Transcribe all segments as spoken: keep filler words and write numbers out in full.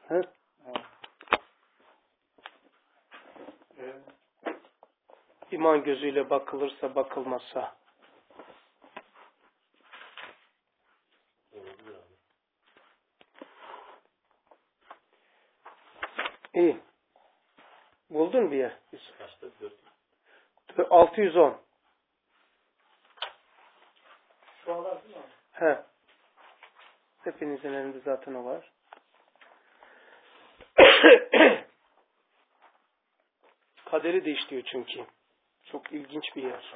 He? Evet. İman gözüyle bakılırsa bakılmazsa. İyi. Buldun bir yer. Kaçta? altı yüz on. Şu an var değil mi? He. Hepinizin elinde zaten o var. Kaderi de işliyor çünkü. Çok ilginç bir yer.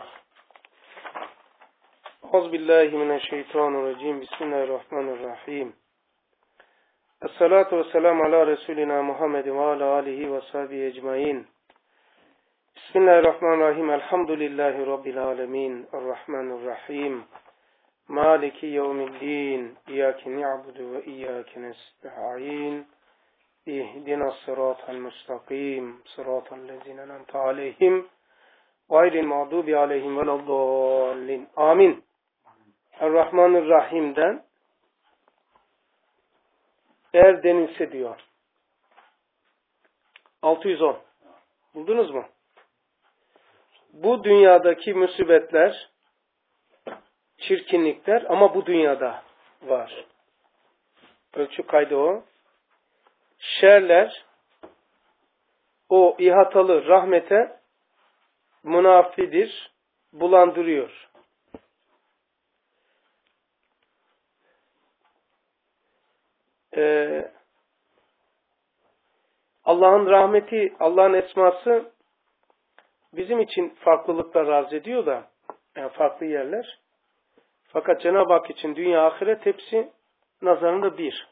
Euzubillahimineşşeytanirracim. Bismillahirrahmanirrahim. Esselatu vesselamu ala Resulina Muhammedin ve ala alihi ve sahbihi ecmain. Bismillahirrahmanirrahim. Elhamdülillahi Rabbil alemin. Errahmanirrahim. Maliki yevmiddin. İyyâke ni'budu ve iyyâke nesta'in. İhdina sıratal müstakim. Sıratal lezine en'amte aleyhim. Gayril mağdubi aleyhim veleddallin. Amin. Errahmanirrahim'den eğer denilse diyor. altı yüz on. Buldunuz mu? Bu dünyadaki musibetler, çirkinlikler ama bu dünyada var. Ölçü kaydı o. Şerler o ihatalı rahmete münafidir, bulandırıyor. Ee, Allah'ın rahmeti, Allah'ın esması bizim için farklılıklar arz ediyor da, yani farklı yerler. Fakat Cenab-ı Hak için dünya ahiret hepsi nazarında bir.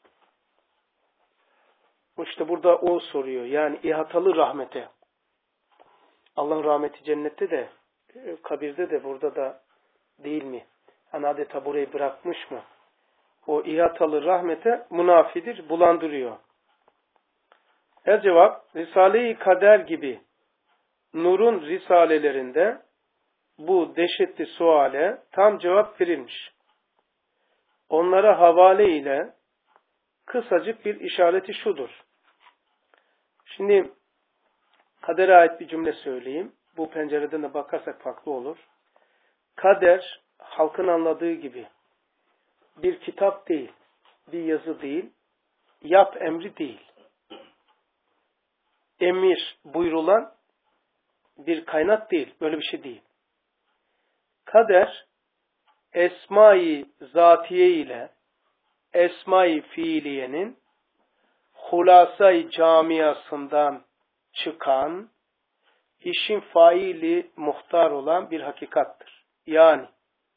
İşte burada o soruyor. Yani ihatalı rahmete. Allah'ın rahmeti cennette de, kabirde de, burada da değil mi? Hani adeta burayı bırakmış mı? O ihatalı rahmete münafidir, bulandırıyor. Her cevap, Risale-i Kader gibi Nur'un risalelerinde bu dehşetli suale tam cevap verilmiş. Onlara havale ile kısacık bir işareti şudur. Şimdi kadere ait bir cümle söyleyeyim. Bu pencereden de bakarsak farklı olur. Kader halkın anladığı gibi bir kitap değil, bir yazı değil, yap emri değil. Emir buyurulan bir kaynak değil, böyle bir şey değil. Kader esma-i zatiye ile esma-i fiiliyenin hulasa-i camiasından çıkan, işin faili muhtar olan bir hakikattır. Yani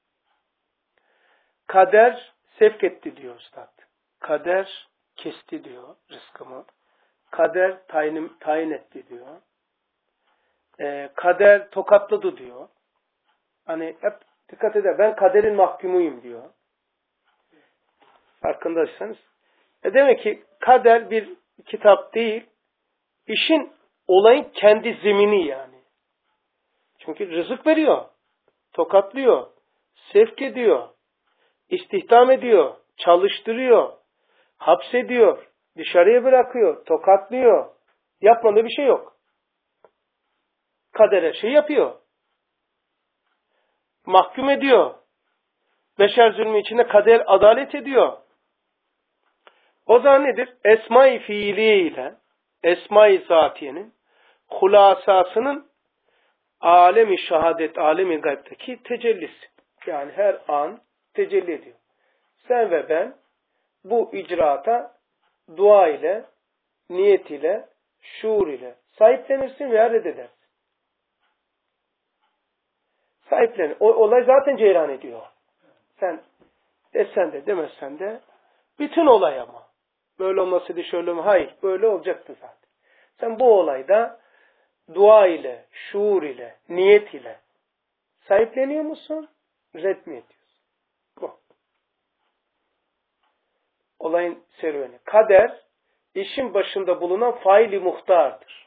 kader sevk etti diyor Üstad. Kader kesti diyor rızkımı. Kader tayin, tayin etti diyor. Ee, kader tokatladı diyor. Hani hep dikkat eder. Ben kaderin mahkumuyum diyor. Farkındaysanız. E demek ki kader bir kitap değil. İşin, olayın kendi zemini yani. Çünkü rızık veriyor. Tokatlıyor. Sevk ediyor. İstihdam ediyor. Çalıştırıyor. Hapsediyor. Dışarıya bırakıyor. Tokatlıyor. Yapmadığı bir şey yok. Kader her şeyi yapıyor. Mahkum ediyor. Beşer zulmü içinde kader adalet ediyor. O zaman nedir? Esma-i fiiliye ile esma-i zatiyenin hulasasının alemi şehadet, alemi gaybteki tecellisi. Yani her an tecelli ediyor. Sen ve ben bu icraata dua ile, niyet ile, şuur ile sahiplenirsin veya reddedersin. Sahiplenir. O olay zaten cereyan ediyor. Sen desen de demezsen de bütün olay ama. Böyle olmasıydı şöyle mi? Hayır. Böyle olacaktı zaten. Sen bu olayda dua ile, şuur ile, niyet ile sahipleniyor musun? Red mi ediyorsun? Bu. Olayın serüveni. Kader, işin başında bulunan faili muhtardır.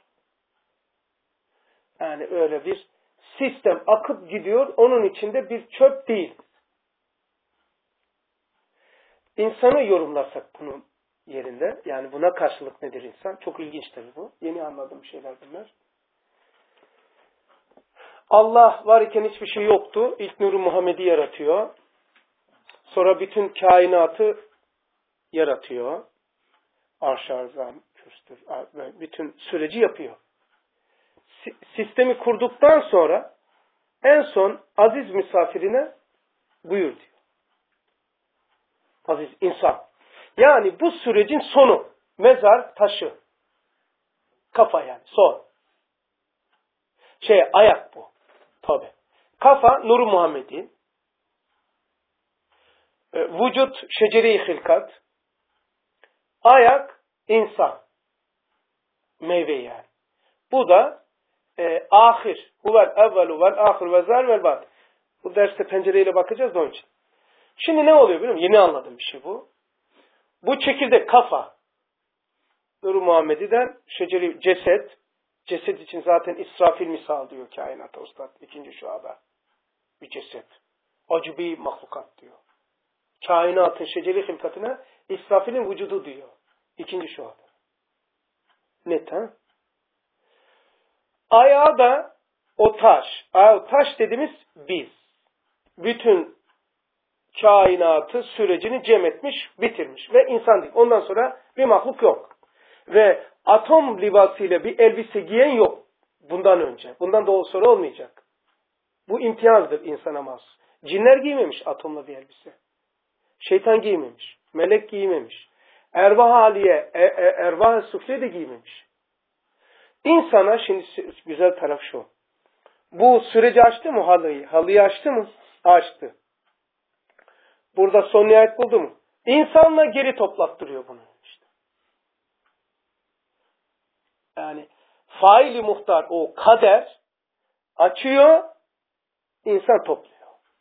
Yani öyle bir sistem akıp gidiyor, onun içinde bir çöp değil. İnsanı yorumlarsak bunu yerinde. Yani buna karşılık nedir insan? Çok ilginç tabii bu. Yeni anladığım şeyler bunlar. Allah var iken hiçbir şey yoktu. İlk nuru Muhammed'i yaratıyor. Sonra bütün kainatı yaratıyor. Arş-ı Azam, kürsüdür, bütün süreci yapıyor. Sistemi kurduktan sonra en son aziz misafirine buyur diyor. Aziz insan. Yani bu sürecin sonu. Mezar taşı. Kafa yani. Son. Şey ayak bu. Tabi. Kafa Nur-u Muhammed'in. E, vücut şecere-i hilkat. Ayak insan. Meyve yani. Bu da e, ahir. Huvel evvelu vel ahir ve zar vel bat. Bu derste pencereyle bakacağız da onun için. Şimdi ne oluyor biliyor musun? Yeni anladığım bir şey bu. Bu çekirdek kafa. Nur-u Muhammed'den şeceri ceset. Ceset için zaten İsrafil misal diyor kainata ustad. İkinci şuada. Bir ceset. Acı bir mahlukat diyor. Kainatın şeceri hilkatına İsrafil'in vücudu diyor. İkinci şuada. Net ha? Ayağı da o taş. O taş dediğimiz biz. Bütün kainatı sürecini cem etmiş, bitirmiş. Ve insan değil. Ondan sonra bir mahluk yok. Ve atom libasıyla bir elbise giyen yok. Bundan önce. Bundan da sonra olmayacak. Bu imtiyazdır insana mahsus. Cinler giymemiş atomla bir elbise. Şeytan giymemiş. Melek giymemiş. Ervah haliye, e, e, ervah sufle de giymemiş. İnsana şimdi güzel taraf şu. Bu süreci açtı mı halıyı? Halıyı açtı mı? Açtı. Burada son nihayet buldu mu? İnsanla geri toplattırıyor bunu işte. Yani faili muhtar o kader açıyor, insan topluyor.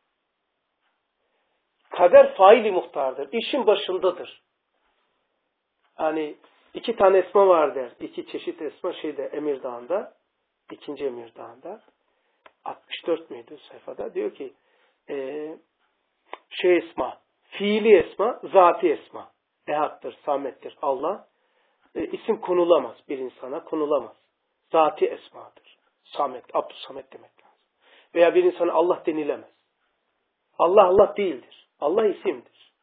Kader faili muhtardır. İşin başındadır. Yani iki tane esma var der. İki çeşit esma şeyde Emir Dağı'nda. İkinci Emir Dağı'nda. altmış dört müydü sayfada? Diyor ki e, şey esma, fiili esma, zati esma. Ehad'dır, samettir. Allah e, isim konulamaz bir insana, konulamaz. Zati esmadır. Samet, Abdüsamet demek lazım. Veya bir insana Allah denilemez. Allah Allah değildir. Allah isimdir.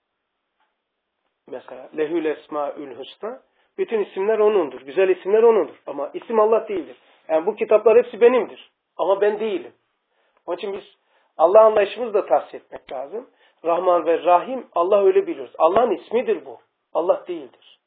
Mesela lehül esmaül husna, bütün isimler O'nundur. Güzel isimler O'nundur. Ama isim Allah değildir. Yani bu kitaplar hepsi benimdir. Ama ben değilim. Onun için biz Allah anlayışımızı da tahsis etmek lazım. Rahman ve Rahim Allah öyle biliyoruz. Allah'ın ismidir bu. Allah değildir.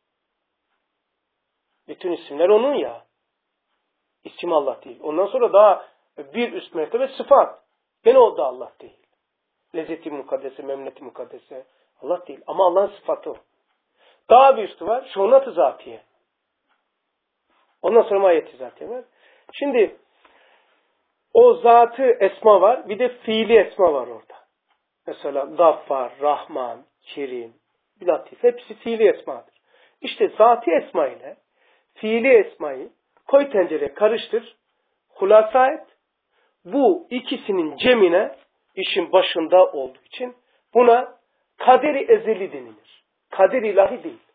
Bütün isimler O'nun ya. İsim Allah değil. Ondan sonra daha bir üst mertebe sıfat. Gene o da Allah değil. Lezzeti mukaddese, memneti mukaddese Allah değil. Ama Allah'ın sıfatı o. Daha bir üstü var. Şunat-ı zatiye. Ondan sonra ayet-i zatiye var. Şimdi o zatı esma var. Bir de fiili esma var orada. Mesela Gaffar, Rahman, Kerim, Latif. Hepsi fiili esmadır. İşte zati esma ile fiili esmayı koy tencereye karıştır. Hulasa et. Bu ikisinin cemine işin başında olduğu için buna kader-i ezeli denilir. Kader ilahi değil.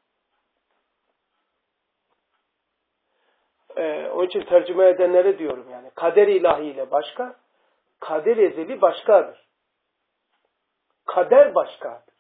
Ee, onun için tercüme edenlere diyorum yani. Kader ilahi ile başka, kader ezeli başkadır. Kader başkadır.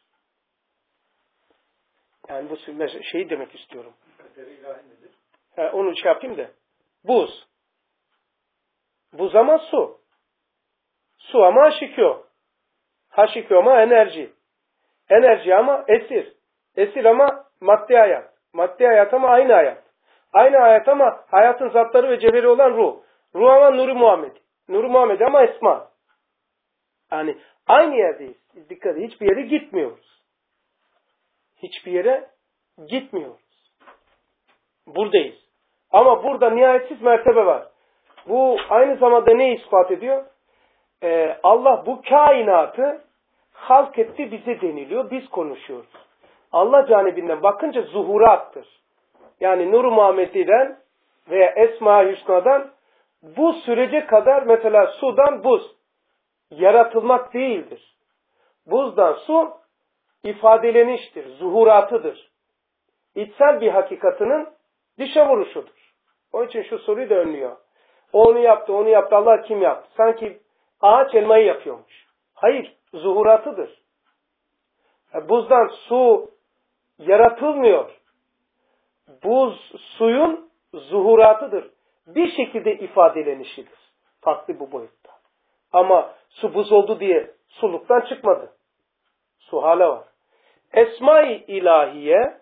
Yani bu şeyi demek istiyorum. Kader ilahi nedir? He, onu şey yapayım da. Buz. Buz ama su. Su ama H iki O. H iki O ama enerji. Enerji ama esir. Esir ama maddi hayat. Maddi hayat ama aynı hayat. Aynı hayat ama hayatın zatları ve cevheri olan ruh. Ruh ama Nur-u Muhammed. Nur-u Muhammed ama esma. Yani aynı yerdeyiz. Dikkat edin. Hiçbir yere gitmiyoruz. Hiçbir yere gitmiyoruz. Buradayız. Ama burada nihayetsiz mertebe var. Bu aynı zamanda ne ispat ediyor? Ee, Allah bu kainatı halk etti bize deniliyor. Biz konuşuyoruz. Allah canibinden bakınca zuhurattır. Yani Nur-u Muhammed'den veya Esma-i Hüsna'dan bu sürece kadar mesela sudan buz yaratılmak değildir. Buzdan su ifadeleniştir, zuhuratıdır. içsel bir hakikatinin dışa vuruşudur. Onun için şu soruyu da önlüyor. O onu yaptı, onu yaptı, Allah kim yaptı? Sanki ağaç elmayı yapıyormuş. Hayır, zuhuratıdır. Buzdan su yaratılmıyor. Buz suyun zuhuratıdır. Bir şekilde ifadelenişidir. Farklı bu boyutta. Ama su buz oldu diye suluktan çıkmadı. Su hala var. Esma-i ilahiye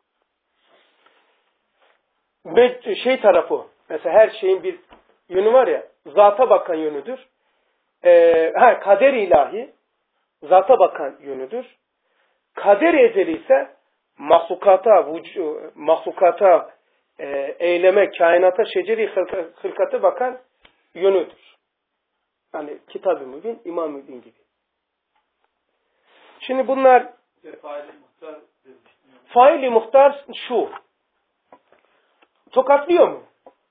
şey tarafı, mesela her şeyin bir yönü var ya, zata bakan yönüdür. Ee, ha, kader ilahi, zata bakan yönüdür. Kader ezeli ise mahlukata, vücu, mahlukata, e, eyleme, kainata, şeceri hılkata bakan yönüdür. Yani Kitab-ı Mübin, İmam Mübin gibi. Şimdi bunlar faili muhtar faili muhtar şu. Tokatlıyor mu?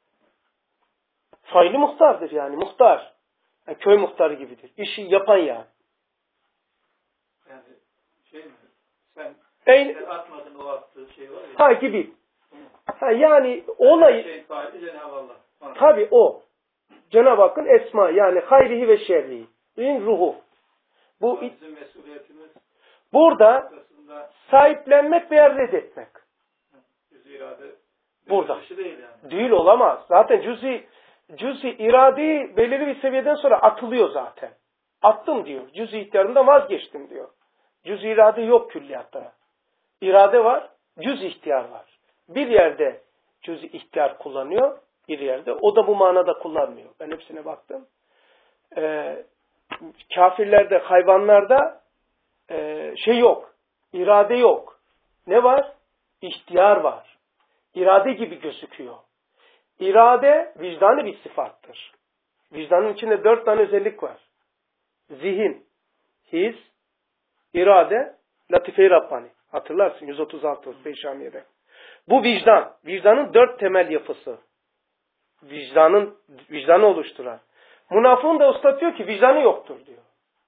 Faili muhtardır yani. Muhtar. Yani köy muhtarı gibidir. İşi yapan yani. Yani şey mi? Sen, Eyle... sen atmadın o attığı şey var ya. Ha gibi. Ha, yani olay... Şey faili Cenab-ı Allah. Tabi o. Cenab-ı Hakk'ın esma yani hayrihi ve şerrihi. Ruhu. Bu bizim mesuliyetimiz burada sahiplenmek veya reddetmek. Cüz-i irade burada. Değil, yani. Değil olamaz. Zaten cüz-i cüz-i irade belirli bir seviyeden sonra atılıyor zaten. Attım diyor. Cüz-i ihtiyarımdan vazgeçtim diyor. Cüz-i irade yok külliyatta. İrade var, cüz-i ihtiyar var. Bir yerde cüz-i ihtiyar kullanıyor, bir yerde. O da bu manada kullanmıyor. Ben hepsine baktım. Ee, kafirlerde, hayvanlarda e, şey yok. İrade yok. Ne var? İhtiyar var. İrade gibi gözüküyor. İrade vicdanı bir sıfattır. Vicdanın içinde dört tane özellik var. Zihin, his, irade, latife-i Rabbani. Hatırlarsın yüz otuz altı Peyşamiye'de. Bu vicdan. Vicdanın dört temel yapısı. Vicdanın vicdanı oluşturan. Münafığın da ıslatıyor ki vicdanı yoktur diyor.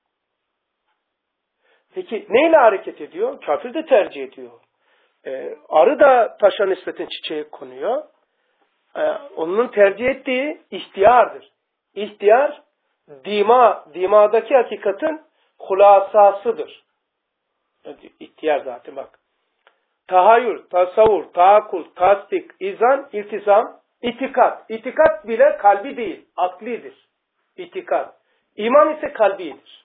Peki neyle hareket ediyor? Kafir de tercih ediyor. Ee, arı da taşa nispeten çiçeğe konuyor. Ee, onun tercih ettiği ihtiyardır. İhtiyar, dima, dimadaki hakikatin hulasasıdır. İhtiyar zaten bak. Tahayyül, tasavvur, taakkul, tasdik, izan, iltizam, itikat. İtikat bile kalbi değil, aklidir. İtikat. İman ise kalbidir.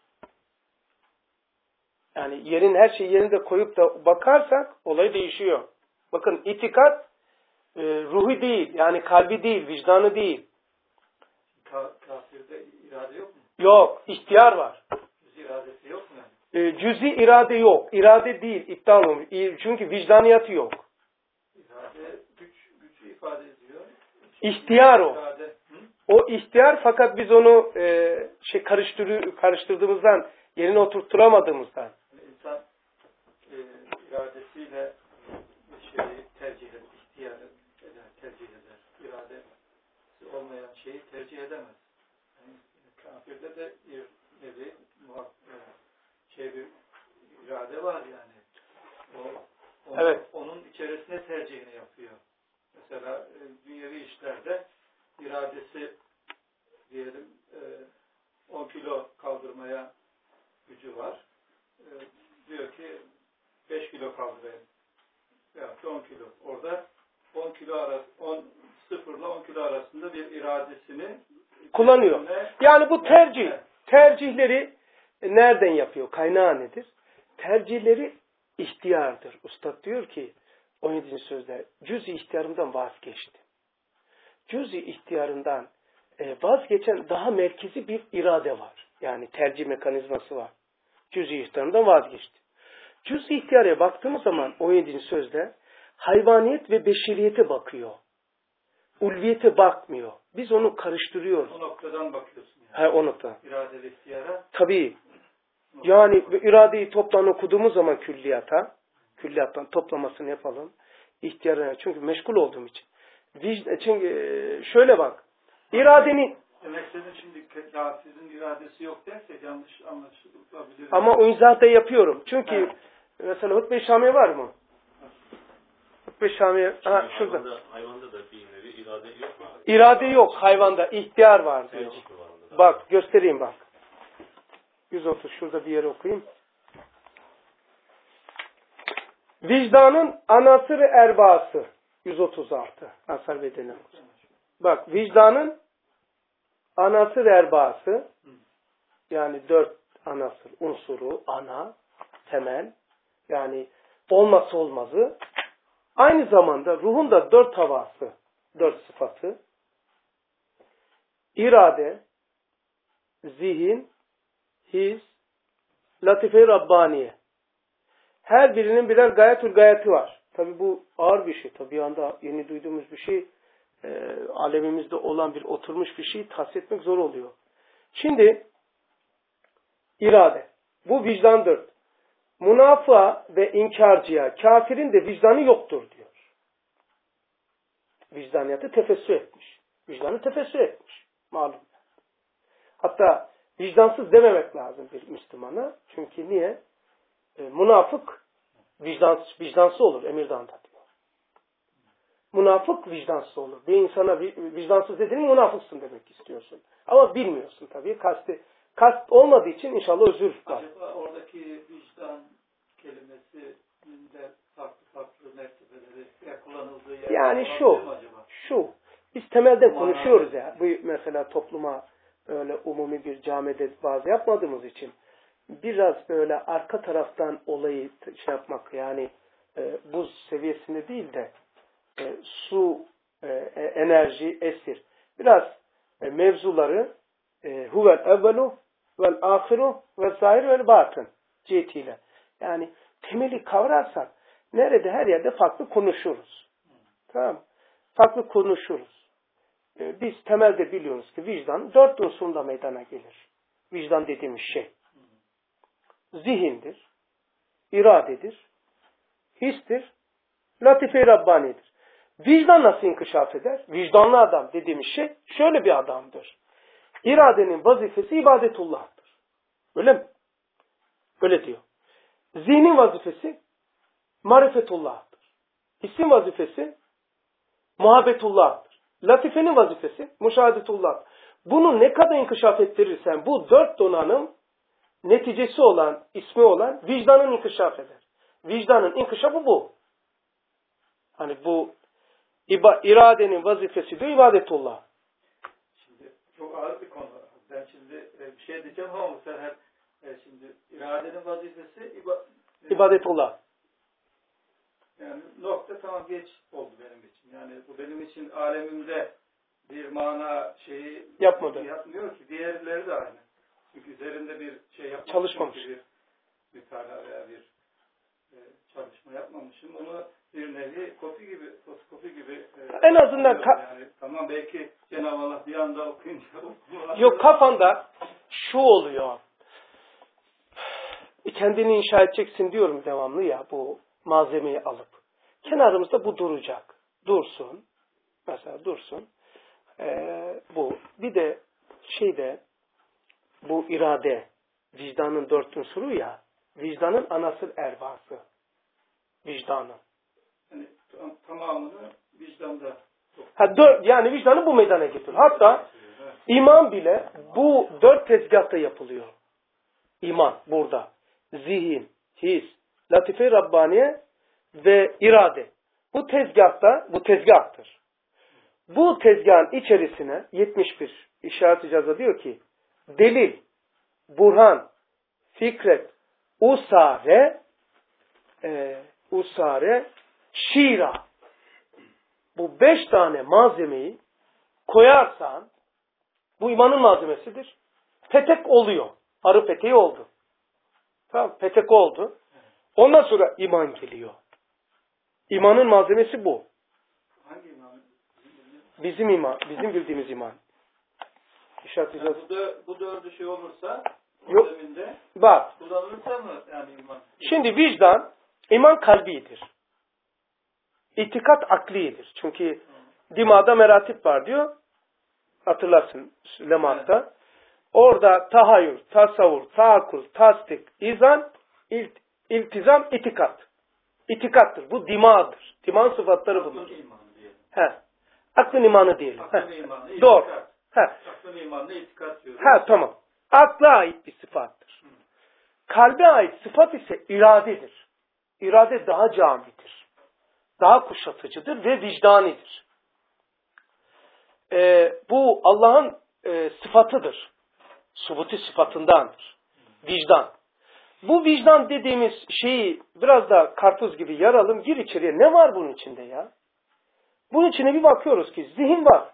Yani yerin her şeyi yerinde koyup da bakarsak olay değişiyor. Bakın itikat e, ruhu değil, yani kalbi değil, vicdanı değil. Ka kafirde irade yok mu? Yok, ihtiyar var. Cüz iradesi yok mu? E, cüzi irade yok. İrade değil, iptal olmuş. Çünkü vicdaniyatı yok. İrade güç, gücü ifade ediyor. İhtiyar o. İrade, o ihtiyar fakat biz onu e, şey karıştırı, karıştırdığımızdan, yerine oturtturamadığımızdan. İnsan e, iradesiyle bir şeyi tercih eder, ihtiyar eder, tercih eder. İradesi olmayan şeyi tercih edemez. Yani, kafirde de bir nevi muhak, e, şey bir irade var yani. O, onu, evet. Onun içerisine tercihini yapıyor. Mesela e, dünyevi işlerde iradesi diyelim e, on kilo kaldırmaya gücü var. E, diyor ki beş kilo kaldırayım. Veyahut da on kilo. Orada on kilo arası, on, sıfırla on kilo arasında bir iradesini kullanıyor. Yani bu tercih. Tercihleri nereden yapıyor? Kaynağı nedir? Tercihleri ihtiyardır. Üstad diyor ki on yedinci sözde cüz-i ihtiyarımdan vazgeçtim. Cüz-i ihtiyarından e, vazgeçen daha merkezi bir irade var. Yani tercih mekanizması var. Cüz-i ihtiyarımdan vazgeçtim. Cüz-i ihtiyara baktığımız zaman on yedinci sözde hayvaniyet ve beşeriyete bakıyor. Ulviyete bakmıyor. Biz onu karıştırıyoruz. O noktadan bakıyorsun. Yani. He, o nokta. İradeli ihtiyara. Tabii. Yani iradeyi toptan okuduğumuz zaman külliyata, külliyattan toplamasını yapalım. İhtiyarına. Çünkü meşgul olduğum için. Çünkü şöyle bak. İradeni demek senin şimdi kafirin iradesi yok dersek yanlış anlaşılabilir. Ama o izahı da yapıyorum. Çünkü evet. Mesela hutbe-i Şamiye var mı? ve Şamiye. Ha, şurada. Hayvanda, hayvanda da bir nevi irade yok mu abi? İrade yok hayvanda. İhtiyar var diyor. Bak göstereyim bak. yüz otuz şurada bir yere okuyayım. Vicdanın anasır erbası. yüz otuz altı. Asar bedeni. Bak vicdanın anasır erbası. Yani dört anasır unsuru, ana, temel. Yani olması olmazı. Aynı zamanda ruhun da dört havası, dört sıfatı. İrade, zihin, his, latife-i Rabbaniye. Her birinin birer gayetül gayeti var. Tabi bu ağır bir şey. Tabi anda yeni duyduğumuz bir şey, e, alemimizde olan bir oturmuş bir şey tahsis etmek zor oluyor. Şimdi irade. Bu vicdandır. Münafığa ve inkarcıya, kafirin de vicdanı yoktur diyor. Vicdaniyatı tefessü etmiş. Vicdanı tefessü etmiş. Malum. Hatta vicdansız dememek lazım bir Müslümana. Çünkü niye? E, münafık vicdansız, vicdansız olur Emirdağ'da diyor. Münafık vicdansız olur. Bir insana vicdansız dediğin münafıksın demek istiyorsun. Ama bilmiyorsun tabii. Kasti, kast olmadığı için inşallah özür var. Acaba oradaki vicdan kelimesinin de farklı farklı mertebeleri kullanıldığı yer yani şu, şu. Biz temelden Manada konuşuyoruz ya. Bu mesela topluma öyle umumi bir camide bazı yapmadığımız için biraz böyle arka taraftan olayı şey yapmak yani e, buz seviyesinde değil de e, su, e, enerji, esir. Biraz e, mevzuları e, huvel evvelu vel ahiru vel zahir vel batın cihetiyle. Yani temeli kavrarsak nerede her yerde farklı konuşuruz. Tamam mı? Farklı konuşuruz. E, biz temelde biliyoruz ki vicdan dört unsurunda meydana gelir. Vicdan dediğimiz şey. Zihindir, iradedir, histir, latife-i Rabbani'dir. Vicdan nasıl inkişaf eder? Vicdanlı adam dediğimiz şey şöyle bir adamdır. İradenin vazifesi ibadetullah'tır. Öyle mi? Öyle diyor. Zihnin vazifesi marifetullah'tır. Hissin vazifesi muhabbetullah'tır. Latifenin vazifesi müşahedetullah'tır. Bunu ne kadar inkişaf ettirirsen bu dört donanım neticesi olan, ismi olan vicdanın inkişaf eder. Vicdanın inkişafı bu. Hani bu iba, iradenin vazifesi de ibadetullah. Şimdi çok ağır bir konu. Ben şimdi bir şey diyeceğim ama bu sefer şimdi iradenin vazifesi iba, ibadetullah. Yani nokta tamam geç oldu benim için. Yani bu benim için alemimde bir mana şeyi yapmadı. Yapmıyor ki. Diğerleri de aynı. Çünkü üzerinde bir şey yapmamış. Çalışmamış. Bir mütalaa veya bir e, çalışma yapmamışım. Onu bir nevi kopi gibi, fotokopi gibi e, en azından yani tamam belki Cenab-ı Allah bir anda okuyunca yok kafanda şu oluyor. Kendini inşa edeceksin diyorum devamlı ya bu malzemeyi alıp. Kenarımızda bu duracak. Dursun. Mesela dursun. Ee, bu. Bir de şeyde bu irade vicdanın dört unsuru ya vicdanın anasıl erbası. Vicdanın. Yani tamamını vicdanda. Ha, dört, yani vicdanı bu meydana getiriyor. Hatta iman bile bu dört tezgahta yapılıyor. İman burada. Zihin, his, latife-i Rabbaniye ve irade. Bu tezgahta, bu tezgahtır. Bu tezgahın içerisine yetmiş bir işaret-i cazda diyor ki delil, burhan, fikret, usare, e, usare, şira. Bu beş tane malzemeyi koyarsan bu imanın malzemesidir. Petek oluyor. Arı peteği oldu. Tamam, petek oldu. Ondan sonra iman geliyor. İmanın malzemesi bu. Hangi iman? Bizim iman, bizim bildiğimiz iman. İşaret yani bu, dö bu dördü şey olursa yok. Zeminde, bak. kullanılırsa mı yani iman? Şimdi vicdan, iman kalbidir. İtikat aklidir. Çünkü hmm. dimada meratip var diyor. Hatırlarsın lematta. Evet. Orada tahayyül, tasavvur, taakkul, tasdik, izan, ilt, iltizam, itikat. İtikattır. Bu dimağdır. Diman sıfatları bunlar. Aklın imanı diyelim. He. Aklın imanı diyelim. Aklın He. imanı, itikat. Doğru. He. Aklın imanına itikat diyoruz. Ha tamam. Akla ait bir sıfattır. Hı. Kalbe ait sıfat ise iradedir. İrade daha camidir. Daha kuşatıcıdır ve vicdanidir. Ee, bu Allah'ın e, sıfatıdır. Subuti sıfatındandır. Vicdan. Bu vicdan dediğimiz şeyi biraz da karpuz gibi yaralım, gir içeriye. Ne var bunun içinde ya? Bunun içine bir bakıyoruz ki zihin var.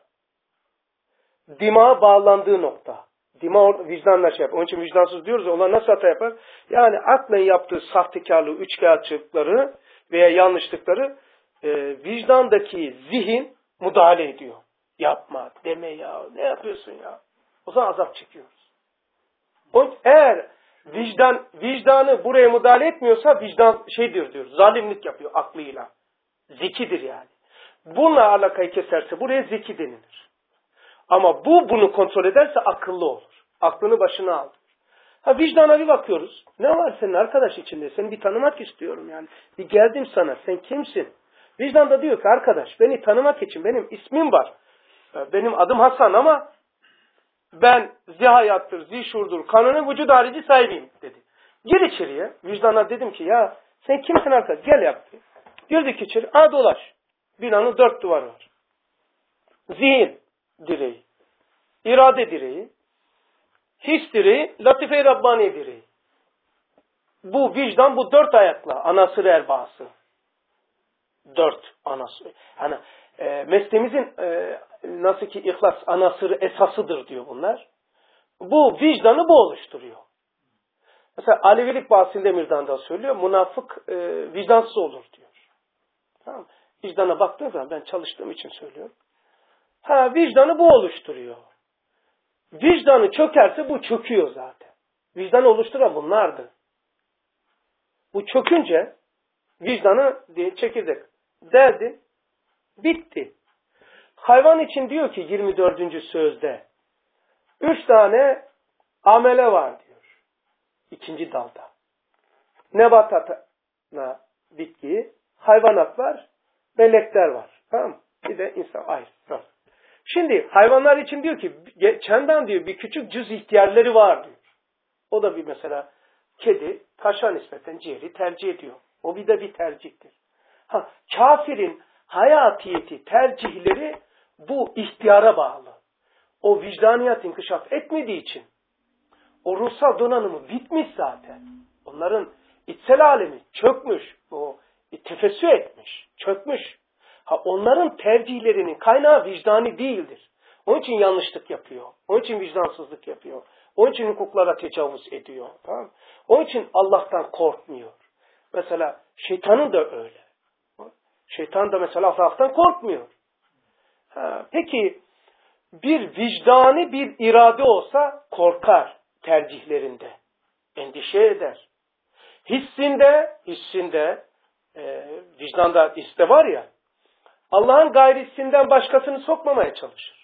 Dimağa bağlandığı nokta. Dima vicdanla şey yapar. Onun için vicdansız diyoruz ya, onlar nasıl hata yapar? Yani aklen yaptığı sahtekarlığı, üçkağıtçılıkları veya yanlışlıkları e, vicdandaki zihin müdahale ediyor. Yapma, deme ya, ne yapıyorsun ya? O zaman azap çekiyoruz. O, eğer vicdan vicdanı buraya müdahale etmiyorsa vicdan şeydir diyor, zalimlik yapıyor aklıyla. Zekidir yani. Bununla alakayı keserse buraya zeki denilir. Ama bu bunu kontrol ederse akıllı olur. Aklını başına alır. Ha vicdana bir bakıyoruz. Ne var senin arkadaş içinde? Seni bir tanımak istiyorum yani. Bir geldim sana. Sen kimsin? Vicdan da diyor ki arkadaş beni tanımak için benim ismim var. Benim adım Hasan ama ben zihayattır, zişurdur, kanunun vücud harici sahibiyim dedi. Gir içeriye. Vicdana dedim ki ya sen kimsin arkadaş? Gel yap. Girdik içeri. Aa dolaş. Binanın dört duvarı var. Zihin direği, irade direği, his direği, latife-i Rabbani direği. Bu vicdan bu dört ayakla anasır erbası. Dört anasır. Yani e, mesleğimizin e, nasıl ki ihlas anasırı esasıdır diyor bunlar. Bu vicdanı bu oluşturuyor. Mesela Alevilik bahsinde Mirdan'da söylüyor. Münafık e, vicdansız olur diyor. Tamam. Vicdana baktığın zaman ben çalıştığım için söylüyorum. Ha vicdanı bu oluşturuyor. Vicdanı çökerse bu çöküyor zaten. Vicdanı oluşturan bunlardı. Bu çökünce vicdanı diye çekirdek derdi, bitti. Hayvan için diyor ki yirmi dördüncü sözde üç tane amele var diyor. İkinci dalda. Nebatatına bitki, hayvanat var, melekler var. Tamam. Bir de insan ayrı. Tamam. Şimdi hayvanlar için diyor ki çendan diyor bir küçük cüz ihtiyarları var diyor. O da bir mesela kedi taşa nispeten ciğeri tercih ediyor. O bir de bir tercihtir. Ha, kafirin hayatiyeti, tercihleri bu ihtiyara bağlı. O vicdaniyat inkişaf etmediği için o ruhsal donanımı bitmiş zaten. Onların içsel alemi çökmüş. O tefessü etmiş, çökmüş. Ha, onların tercihlerinin kaynağı vicdani değildir. Onun için yanlışlık yapıyor. Onun için vicdansızlık yapıyor. Onun için hukuklara tecavüz ediyor. Tamam? Onun için Allah'tan korkmuyor. Mesela şeytanın da öyle. Şeytan da mesela Allah'tan korkmuyor. Ha, peki bir vicdani bir irade olsa korkar tercihlerinde. Endişe eder. Hissinde, hissinde e, vicdanda iste var ya, Allah'ın gayrisinden başkasını sokmamaya çalışır.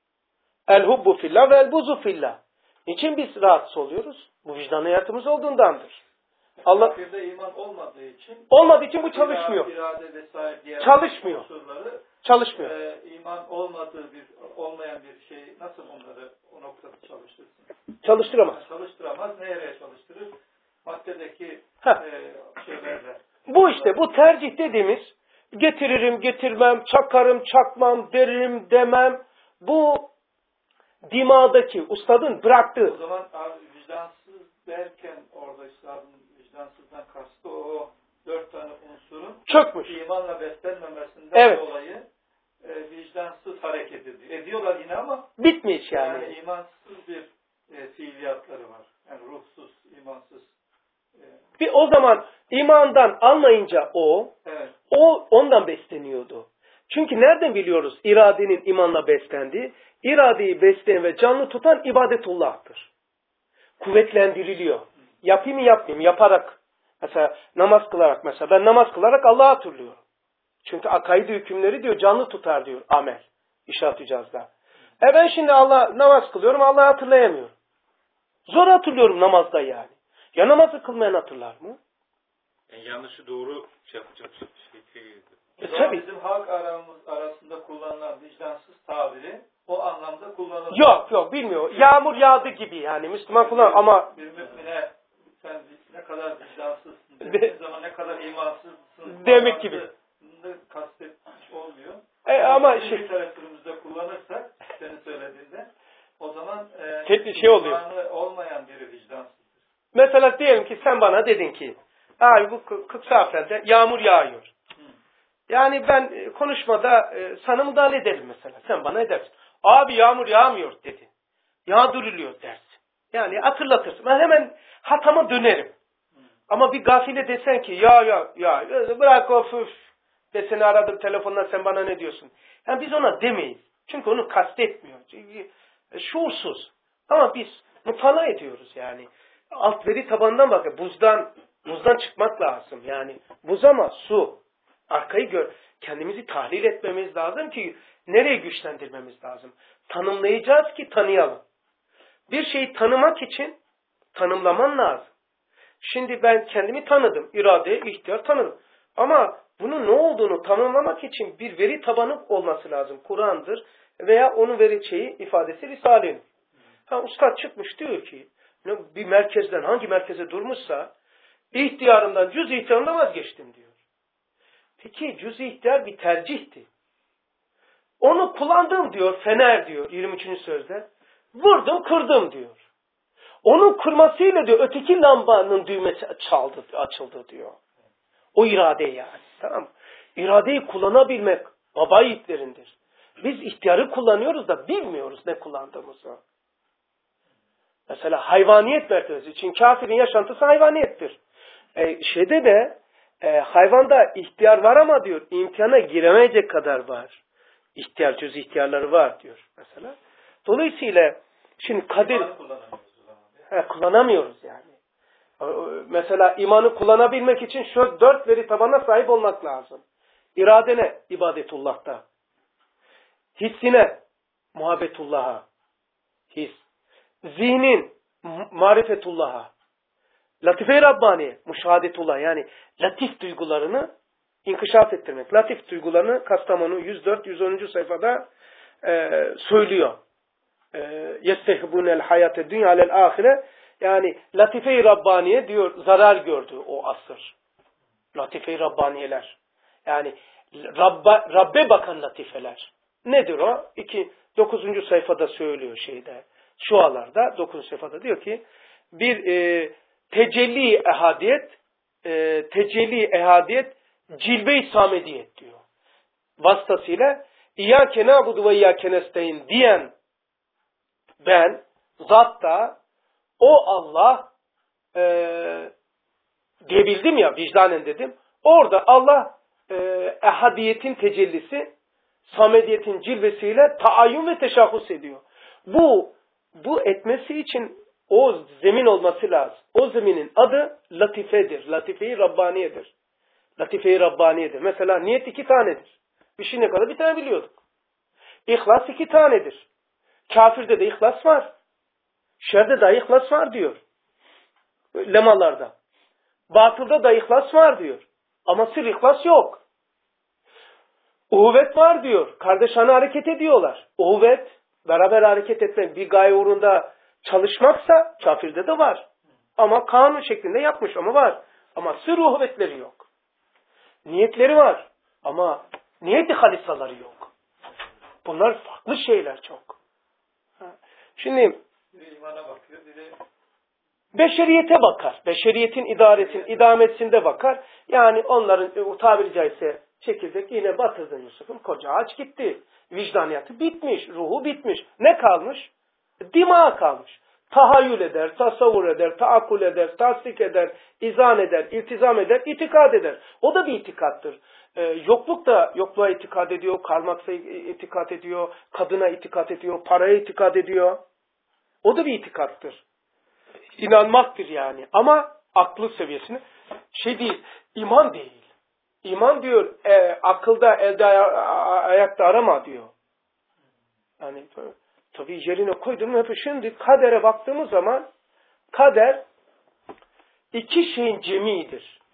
El hubbu fillah ve el buzu fillah. Niçin biz rahatsız oluyoruz? Bu vicdan hayatımız olduğundandır. Allah Kafirde iman olmadığı için olmadığı için bu çalışmıyor. İrade vesaire diğer Çalışmıyor. unsurları, Çalışmıyor. E, iman olmadığı bir olmayan bir şey nasıl onları o noktada çalıştırsın? Çalıştıramaz. Yani çalıştıramaz. Nereye çalıştırır? Maddedeki e, şeylerle. Bu işte bu tercih dediğimiz getiririm getirmem, çakarım çakmam, derim demem. Bu dimağdaki ustadın bıraktığı. O zaman abi vicdansız derken orada üstadın vicdansızdan kastı o dört tane unsurun çökmüş. İmanla beslenmemesinden evet. dolayı e, vicdansız hareket ediyor. Ediyorlar yine ama bitmiş yani. Yani imansız bir e, fiiliyatları var. Yani ruhsuz, imansız. E, bir o zaman imandan almayınca o, evet. o ondan besleniyordu. Çünkü nereden biliyoruz iradenin imanla beslendiği? İradeyi besleyen ve canlı tutan ibadetullah'tır. Kuvvetlendiriliyor. Yapayım mı yapmayayım? Yaparak. Mesela namaz kılarak mesela. Ben namaz kılarak Allah'ı hatırlıyorum. Çünkü akaid hükümleri diyor canlı tutar diyor amel. İşaret icazda. E ben şimdi Allah namaz kılıyorum Allah'ı hatırlayamıyorum. Zor hatırlıyorum namazda yani. Ya namazı kılmayan hatırlar mı? Yani yanlışı doğru şey yapacak şey. şey E, tabii. Bizim halk aramız arasında kullanılan vicdansız tabiri o anlamda kullanılıyor. Yok yok bilmiyor. Yağmur yağdı gibi yani Müslüman kullan ama bir mümine sen ne kadar vicdansızsın, De, dediğin zaman ne kadar imansızsın demek gibi. kastetmiş olmuyor. E, ama şey literatürümüzde kullanırsak senin söylediğinde o zaman e, şey oluyor. olmayan biri vicdansızdır. Mesela diyelim ki sen bana dedin ki abi bu Kırksaatler'de yağmur yağıyor. Hı. Yani ben konuşmada e, sana müdahale ederim mesela. Sen bana edersin. Abi yağmur yağmıyor dedi. Yağdırılıyor dersin. Yani hatırlatırsın. Ben hemen hatama dönerim. Hı. Ama bir gafile desen ki ya ya ya bırak o füf de seni aradım telefondan sen bana ne diyorsun? Yani biz ona demeyiz. Çünkü onu kastetmiyor. Çünkü şuursuz. Ama biz mutala ediyoruz yani. Alt veri tabanından bakın. Buzdan buzdan çıkmak lazım. Yani buz ama su. Arkayı gör. Kendimizi tahlil etmemiz lazım ki nereye güçlendirmemiz lazım? Tanımlayacağız ki tanıyalım. Bir şeyi tanımak için tanımlaman lazım. Şimdi ben kendimi tanıdım. İrade, ihtiyar tanıdım. Ama bunun ne olduğunu tanımlamak için bir veri tabanı olması lazım. Kur'an'dır veya onun vereceği ifadesi Risale-i. Ha, ustad çıkmış diyor ki bir merkezden hangi merkeze durmuşsa ihtiyarımdan cüz ihtiyarımdan vazgeçtim diyor. Peki cüz ihtiyar bir tercihti. Onu kullandım diyor fener diyor yirmi üçüncü sözde. Vurdum kırdım diyor. Onun kırmasıyla diyor öteki lambanın düğmesi çaldı, açıldı diyor. O irade yani. Tamam. İradeyi kullanabilmek baba yiğitlerindir. Biz ihtiyarı kullanıyoruz da bilmiyoruz ne kullandığımızı. Mesela hayvaniyet mertebesi için kafirin yaşantısı hayvaniyettir. E, şeyde de e, hayvanda ihtiyar var ama diyor imtihana giremeyecek kadar var. İhtiyar, cüz ihtiyarları var diyor mesela. Dolayısıyla şimdi kader he, kullanamıyoruz yani. Mesela imanı kullanabilmek için şu dört veri tabana sahip olmak lazım. İradene ibadetullah'ta. Hissine muhabbetullah'a. His. Zihnin marifetullah'a. Latife-i Rabbani müşahadetullah yani latif duygularını inkişaf ettirmek. Latif duygularını Kastamonu yüz dört yüz onuncu sayfada e, söylüyor. Yestehbunel hayate dünya alel ahire yani Latife-i Rabbaniye diyor zarar gördü o asır. Latife-i Rabbaniyeler. Yani Rabba, Rabbe bakan latifeler. Nedir o? İki, dokuzuncu sayfada söylüyor şeyde. Şualarda dokuzuncu sayfada diyor ki bir e, tecelli ehadiyet e, tecelli ehadiyet cilve-i samediyet diyor. Vasıtasıyla İyyâke nâbudu ve iyyâke nestaîn diyen ben zatta o Allah e, diyebildim ya vicdanen dedim. Orada Allah e, ehadiyetin tecellisi samediyetin cilvesiyle taayyün ve teşahhus ediyor. Bu bu etmesi için o zemin olması lazım. O zeminin adı latifedir. Latife-i Rabbaniyedir. Latife-i Rabbaniyedir. Mesela niyet iki tanedir. Bir şey ne kadar bir tane biliyorduk. İhlas iki tanedir. Kafirde de ihlas var. Şerde de ihlas var diyor. Lemalarda. Batılda da ihlas var diyor. Ama sır ihlas yok. Uhuvvet var diyor. Kardeşane hareket ediyorlar. Uhuvvet, beraber hareket etmek, bir gaye uğrunda çalışmaksa kafirde de var. Ama kanun şeklinde yapmış ama var. Ama sır uhuvvetleri yok. Niyetleri var. Ama niyeti halisaları yok. Bunlar farklı şeyler çok. Şimdi biri imana bakıyor, biri beşeriyete bakar. Beşeriyetin idaretin idamesinde bakar. Yani onların tabiri caizse çekirdek yine batırdın Yusuf'un koca ağaç gitti. Vicdaniyatı bitmiş, ruhu bitmiş. Ne kalmış? Dima kalmış. Tahayyül eder, tasavvur eder, taakkul eder, tasdik eder, izan eder, iltizam eder, itikad eder. O da bir itikattır. Ee, yokluk da yokluğa itikad ediyor, karmaksa itikad ediyor, kadına itikad ediyor, paraya itikad ediyor. O da bir itikattır. İnanmaktır yani. Ama aklı seviyesini şey değil, iman değil. İman diyor, e, akılda, elde, ayakta arama diyor. Yani tabii yerine koydum mu hep şimdi kadere baktığımız zaman kader iki şeyin cemiidir.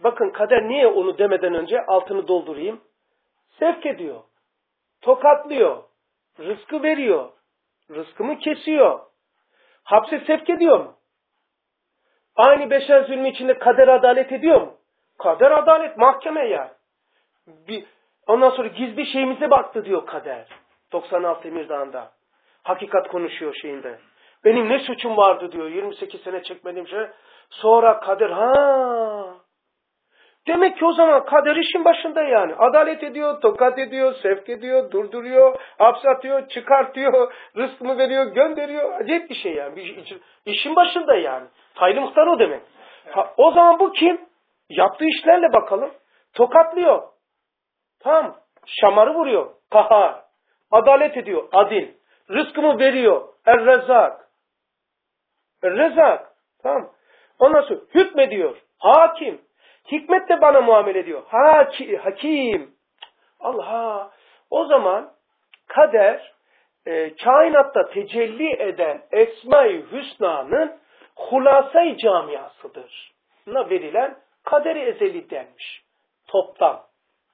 bakın kader niye onu demeden önce altını doldurayım. Sevk ediyor. Tokatlıyor. Rızkı veriyor. Rızkımı kesiyor. Hapse sevk ediyor mu? Aynı beşer zulmü içinde kader adalet ediyor mu? Kader adalet mahkeme ya. Bir, ondan sonra gizli şeyimize baktı diyor kader. doksan altı Emir Dağı'nda. Hakikat konuşuyor şeyinde. Benim ne suçum vardı diyor. yirmi sekiz sene çekmediğim şey. Sonra kader ha. Demek ki o zaman kader işin başında yani. Adalet ediyor, tokat ediyor, sevk ediyor, durduruyor, hapse atıyor, çıkartıyor, rızkını veriyor, gönderiyor. Acayip bir şey yani. Bir, işin başında yani. Taylı muhtar o demek. Ha, o zaman bu kim? Yaptığı işlerle bakalım. Tokatlıyor. Tamam. Şamarı vuruyor. Kahar. Adalet ediyor. Adil. Rızkımı veriyor. Er-Rezzak. Er-Rezzak. Tamam. Ondan sonra hükmediyor. Hakim. Hikmet de bana muamele ediyor. Haki, hakim. Allah. O zaman kader e, kainatta tecelli eden Esma-i Hüsna'nın Hulasa-i Camiasıdır. Buna verilen kaderi ezeli denmiş. Toplam.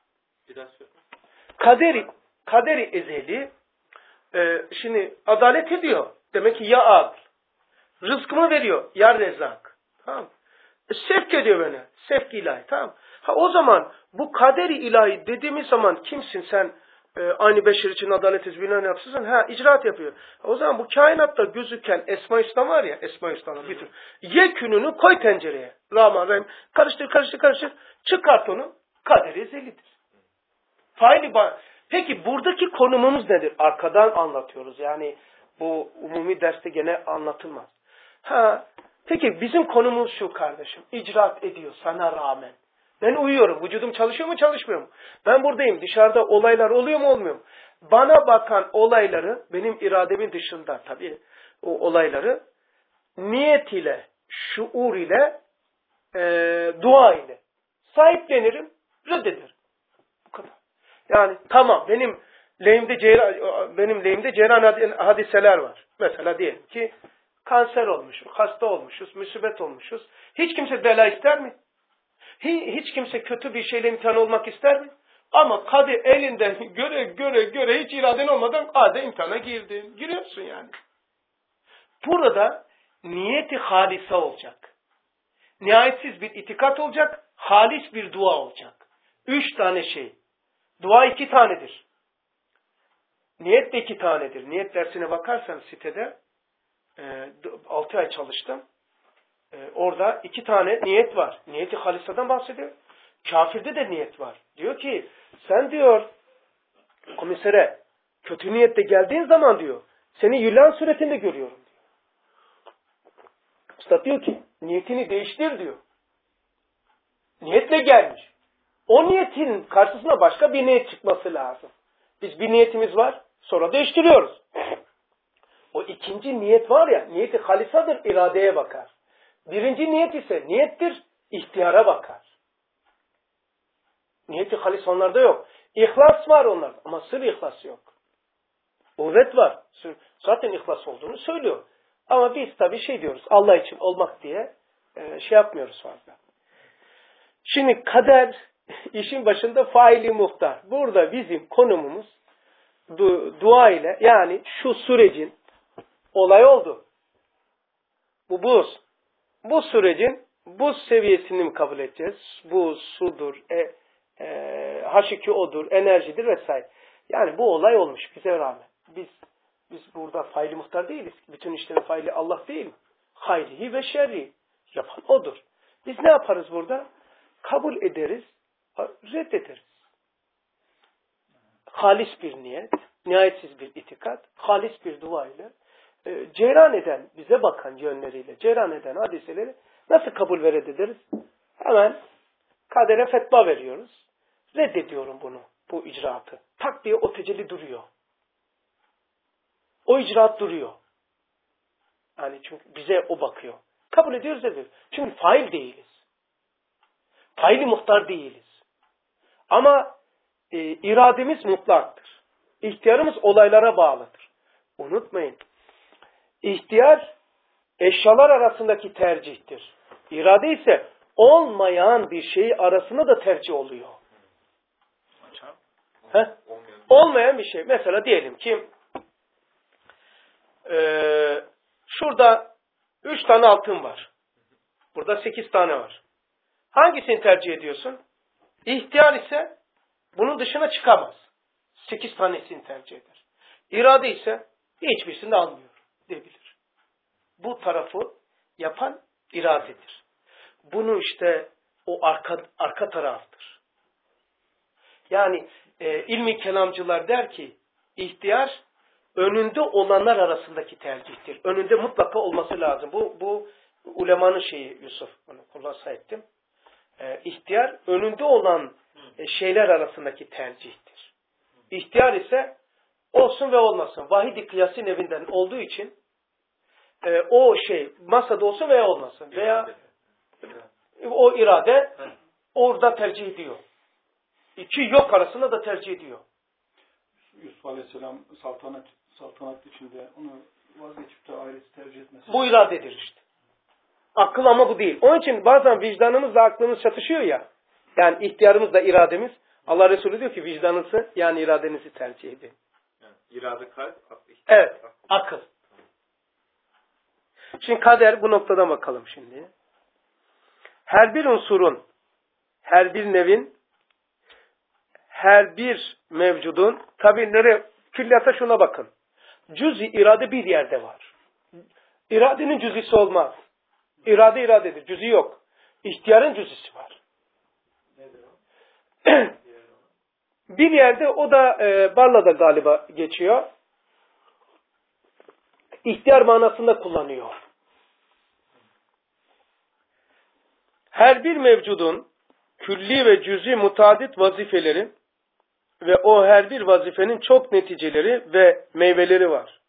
Kaderi, kaderi ezeli e, şimdi adalet ediyor. Demek ki ya adl. Rızkımı veriyor. Ya Rezzak. Tamam. E, sevk ediyor beni. Sevk ilahi. Tamam. Ha, o zaman bu kaderi ilahi dediğimiz zaman kimsin sen? E, aynı beşer için adalet ezbirine ne yapsın? Ha, icraat yapıyor. Ha, o zaman bu kainatta gözüken Esma-i Hüsna var ya. Esma-i Hüsna'nın bütün. Yekününü koy tencereye. Rahman Rahim. Karıştır karıştır karıştır. Çıkart onu. Kaderi ezelidir. Faili ba- Peki buradaki konumumuz nedir? Arkadan anlatıyoruz. Yani bu umumi derste gene anlatılmaz. Ha, peki bizim konumuz şu kardeşim. İcraat ediyor sana rağmen. Ben uyuyorum. Vücudum çalışıyor mu çalışmıyor mu? Ben buradayım. Dışarıda olaylar oluyor mu olmuyor mu? Bana bakan olayları benim irademin dışında tabii o olayları niyet ile, şuur ile, e, dua ile sahiplenirim, reddederim. Bu kadar. Yani tamam benim lehimde ceyran, benim lehimde ceyran hadiseler var. Mesela diyelim ki kanser olmuşuz, hasta olmuşuz, musibet olmuşuz. Hiç kimse bela ister mi? Hiç kimse kötü bir şeyle imtihan olmak ister mi? Ama kader elinden göre göre göre hiç iraden olmadan ade imtihana girdin. Giriyorsun yani. Burada niyeti halisa olacak. Nihayetsiz bir itikat olacak. Halis bir dua olacak. Üç tane şey. Dua iki tanedir. Niyet de iki tanedir. Niyet dersine bakarsan sitede e, altı ay çalıştım. E, orada iki tane niyet var. Niyeti halisadan bahsediyor. Kafirde de niyet var. Diyor ki sen diyor komisere kötü niyette geldiğin zaman diyor seni yılan suretinde görüyorum diyor. Usta diyor ki niyetini değiştir diyor. Niyetle gelmiş. O niyetin karşısına başka bir niyet çıkması lazım. Biz bir niyetimiz var, sonra değiştiriyoruz. O ikinci niyet var ya, niyeti halisadır, iradeye bakar. Birinci niyet ise niyettir, ihtiyara bakar. Niyeti halis onlarda yok. İhlas var onlarda ama sır ihlas yok. Uhvet var. Zaten ihlas olduğunu söylüyor. Ama biz tabii şey diyoruz, Allah için olmak diye e, şey yapmıyoruz fazla. Şimdi kader işin başında faili muhtar. Burada bizim konumumuz du dua ile yani şu sürecin olay oldu. Bu buz. Bu sürecin buz seviyesini mi kabul edeceğiz? Bu sudur, e, e, H iki O'dur, enerjidir vesaire. Yani bu olay olmuş bize rağmen. Biz biz burada faili muhtar değiliz. Bütün işlerin faili Allah değil mi? Hayrihi ve şerri yapan O'dur. Biz ne yaparız burada? Kabul ederiz, reddederiz. Halis bir niyet, nihayetsiz bir itikat, halis bir dua ile e, ceyran eden, bize bakan yönleriyle ceyran eden hadiseleri nasıl kabul ve reddederiz? Hemen kadere fetva veriyoruz. Reddediyorum bunu, bu icraatı. Tak diye o tecelli duruyor. O icraat duruyor. Yani çünkü bize o bakıyor. Kabul ediyoruz, ediyoruz. Çünkü fail değiliz. Faili muhtar değiliz. Ama e, irademiz mutlaktır. İhtiyarımız olaylara bağlıdır. Unutmayın. İhtiyar eşyalar arasındaki tercihtir. İrade ise olmayan bir şey arasında da tercih oluyor. Heh? Olmayan. Olmayan bir şey. Mesela diyelim ki e, şurada üç tane altın var. Burada sekiz tane var. Hangisini tercih ediyorsun? İhtiyar ise bunun dışına çıkamaz. Sekiz tanesini tercih eder. İrade ise hiçbirisini almıyor diyebilir. Bu tarafı yapan iradedir. Bunu işte o arka, arka taraftır. Yani e, ilmi kelamcılar der ki ihtiyar önünde olanlar arasındaki tercihtir. Önünde mutlaka olması lazım. Bu bu ulemanın şeyi Yusuf. Onu kullansa ettim. E, ihtiyar önünde olan e, şeyler arasındaki tercihtir. İhtiyar ise olsun ve olmasın. Vahid-i kıyasın evinden olduğu için e, o şey masada olsun veya olmasın. Veya o irade orada tercih ediyor. İki yok arasında da tercih ediyor. Yusuf Aleyhisselam saltanat saltanat içinde onu vazgeçip de ailesi tercih etmesi. Bu iradedir işte. Akıl ama bu değil. Onun için bazen vicdanımızla aklımız çatışıyor ya. Yani ihtiyarımızla irademiz. Allah Resulü diyor ki vicdanınızı yani iradenizi tercih edin. Yani irade kalp, akıl. Evet. Akıl. Şimdi kader bu noktada bakalım şimdi. Her bir unsurun, her bir nevin, her bir mevcudun, tabi nereye, külliyata şuna bakın. Cüz-i irade bir yerde var. İradenin cüzisi olmaz. İrade iradedir, cüzi yok. İhtiyarın cüzisi var. Bir yerde o da e, Barla'da galiba geçiyor. İhtiyar manasında kullanıyor. Her bir mevcudun külli ve cüzi mutadit vazifeleri ve o her bir vazifenin çok neticeleri ve meyveleri var.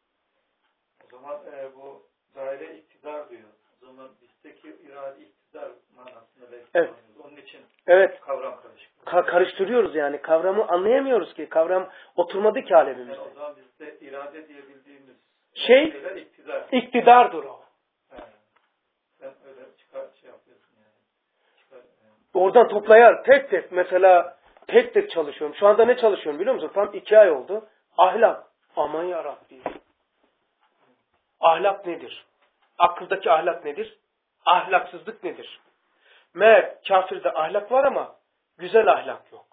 O zaman e, bu daire iktidar diyor. O zaman bizdeki irade iktidar manasında belki Evet. Onun için Evet. kavram karışık. Ka- karıştırıyoruz yani. Kavramı anlayamıyoruz ki. Kavram oturmadı ki alemimizde. Yani o zaman bizde irade diyebildiğimiz şey şeyler iktidar. iktidardır o. Yani. Sen öyle çıkar şey yapıyorsun yani. Çıkar, yani. Oradan toplayar tek tek mesela tek tek çalışıyorum. Şu anda ne çalışıyorum biliyor musun? Tam iki ay oldu. Ahlak. Aman yarabbi. Ahlak nedir? Akıldaki ahlak nedir? Ahlaksızlık nedir? Meğer kafirde ahlak var ama güzel ahlak yok.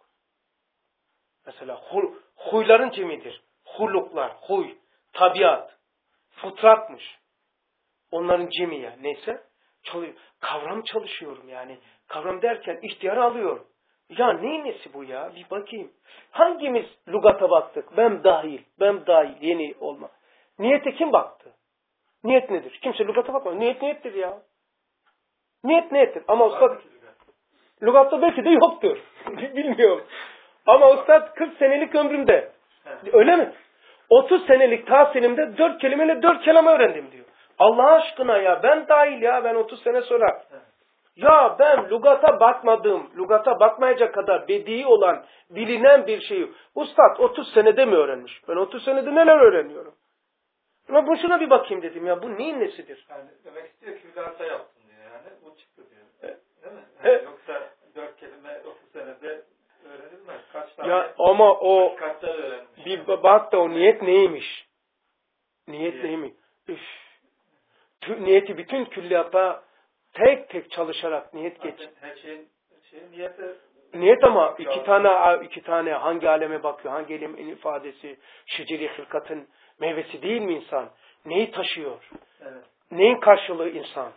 Mesela huy, huyların cemidir. Hulluklar, huy, tabiat, fıtratmış. Onların cemiye neyse çalıyor. Kavram çalışıyorum yani. Kavram derken ihtiyarı alıyorum. Ya neyin nesi bu ya? Bir bakayım. Hangimiz lügata baktık? Ben dahil. Ben dahil. Yeni olma. Niyete kim baktı? Niyet nedir? Kimse lügata bakmıyor. Niyet niyettir ya. Niyet niyettir. Ama ustad lügatta belki de yoktur. Bilmiyorum. Ama ustad kırk senelik ömrümde. Öyle mi? otuz senelik tahsilimde dört kelimeyle dört kelam öğrendim diyor. Allah aşkına ya ben dahil ya ben otuz sene sonra. Ya ben lügata bakmadım. Lügata bakmayacak kadar bedi olan bilinen bir şeyi ustad otuz senede mi öğrenmiş? Ben otuz senede neler öğreniyorum? Ama boşuna bir bakayım dedim ya bu neyin nesidir? Yani demek istiyor ki lügata yaptın diyor yani. Bu çıktı diyor. Evet. Değil mi? Yani Evet. Yoksa dört kelime otuz senede öğrenilmez. Kaç tane Ya ama o kaçta öğrenmiş? bir bak da o niyet neymiş? Niyet Niyet. neymiş? Üf. Tü- Niyeti bütün külliyata tek tek çalışarak niyet geç. Zaten her şeyin şey niyeti Niyet ama iki tane iki tane hangi aleme bakıyor? Hangi elimin ifadesi? Şeceri hılkatın meyvesi değil mi insan? Neyi taşıyor? evet. Neyin karşılığı insan?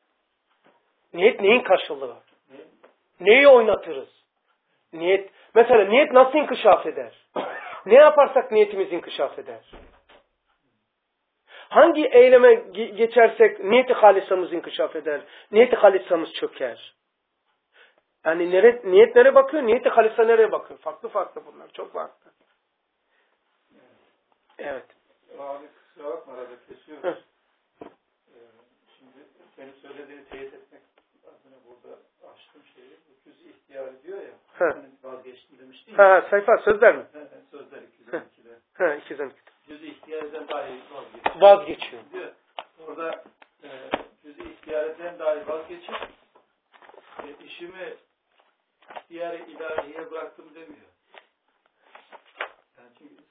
Niyet neyin karşılığı? Niyet. Neyi oynatırız? Niyet mesela niyet nasıl inkişaf eder? Ne yaparsak niyetimiz inkişaf eder? Hangi eyleme ge- geçersek niyeti halisamız inkişaf eder? Niyeti halisamız çöker. Yani nere, niyet nereye bakıyor? Niyeti halisa nereye bakıyor? Farklı farklı bunlar. Çok farklı. Evet. Abi kusura bakma arada kesiyoruz. Ee, şimdi senin söylediğini teyit etmek adına burada açtım şeyi. iki yüz ihtiyarı diyor ya. Hani vazgeçtim demiştin ya. Ha, sayfa sözler mi? He, he, sözler iki yüz on ikide. Ha, iki yüz on iki. Cüz-i ihtiyareden dahi vazgeçiyor. Vazgeçiyor. Diyor. Orada e, cüz-i ihtiyareden dahi vazgeçip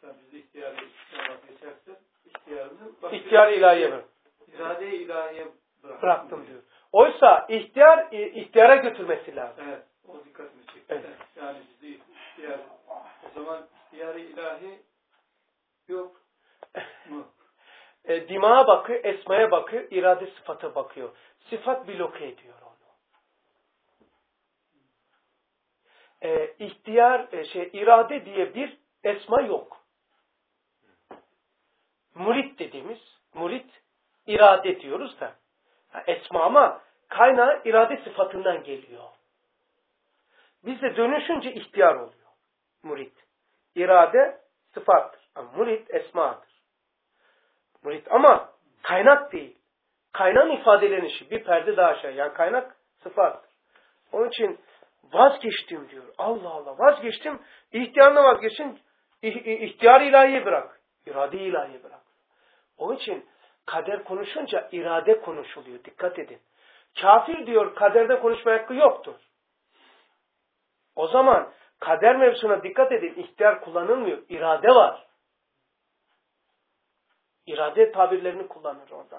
Sen bizi ihtiyarı ihtiyara geçersin. İhtiyarını İhtiyar ilahiye bırak. İrade-i ilahiye bıraktım, bıraktım diyor. Oysa ihtiyar ihtiyara götürmesi lazım. Evet. O dikkatimi çekti. Evet. Yani bizi ihtiyar. O zaman ihtiyar-ı ilahi yok mu? E, dimağa bakıyor, esmaya bakıyor, irade sıfata bakıyor. Sıfat bloke ediyor onu. E, ihtiyar, e, şey, irade diye bir esma yok. Murit dediğimiz, murit, irade diyoruz da. Esma ama kaynağı irade sıfatından geliyor. Bizde dönüşünce ihtiyar oluyor. Murit. İrade sıfattır. Ama murit esmadır. Murit ama kaynak değil. Kaynağın ifadelenişi bir perde daha aşağı. Yani kaynak sıfattır. Onun için vazgeçtim diyor. Allah Allah vazgeçtim. İhtiyarına vazgeçtim. İhtiyar ilahiye bırak. İrade ilahiye bırak. Onun için kader konuşunca irade konuşuluyor. Dikkat edin. Kafir diyor kaderde konuşma hakkı yoktur. O zaman kader mevzusuna dikkat edin. İhtiyar kullanılmıyor. İrade var. İrade tabirlerini kullanır orada.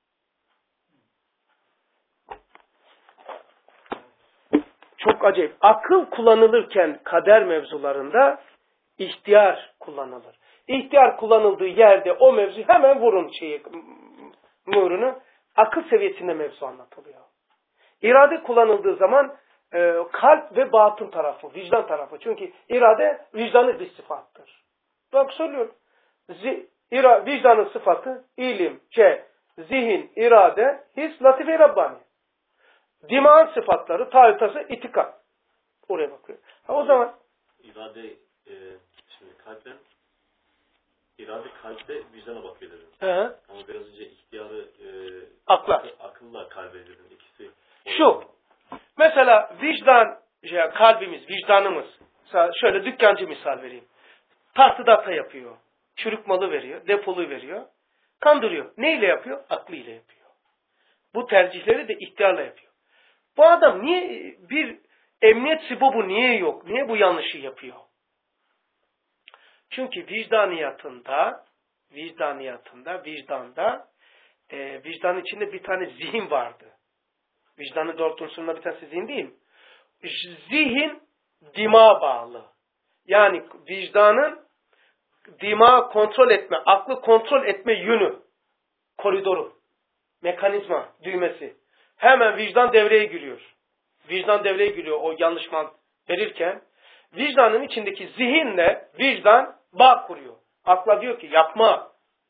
Çok acayip. Akıl kullanılırken kader mevzularında ihtiyar kullanılır. İhtiyar kullanıldığı yerde o mevzu hemen vurun şeyi, mührünü. Akıl seviyesinde mevzu anlatılıyor. İrade kullanıldığı zaman e, kalp ve batın tarafı, vicdan tarafı. Çünkü irade vicdanı bir sıfattır. Bak söylüyorum. Z ira, vicdanın sıfatı ilim, ce, zihin, irade, his, latife-i Rabbani. Dimağın sıfatları, taritası, itikat. Oraya bakıyor. Ha, o zaman irade e, şimdi kalpten irade kalpte vicdana bakıyor dedim. He. Ama biraz önce ihtiyarı e, akla. Akıl, akılla kalbe dedim. İkisi. Şu. Mesela vicdan, şey, kalbimiz, vicdanımız. Mesela şöyle dükkancı misal vereyim. Tahtıdata yapıyor. Çürük malı veriyor. Depolu veriyor. Kandırıyor. Neyle yapıyor? Aklıyla yapıyor. Bu tercihleri de ihtiyarla yapıyor. Bu adam niye bir emniyet sibobu niye yok? Niye bu yanlışı yapıyor? Çünkü vicdaniyatında vicdaniyatında, vicdanda e, vicdanın içinde bir tane zihin vardı. Vicdanın dört unsurunda bir tanesi zihin değil mi? Zihin dima bağlı. Yani vicdanın dima kontrol etme, aklı kontrol etme yönü, koridoru, mekanizma, düğmesi. Hemen vicdan devreye giriyor. Vicdan devreye giriyor o yanlış mantık verirken. Vicdanın içindeki zihinle vicdan bağ kuruyor. Akla diyor ki yapma.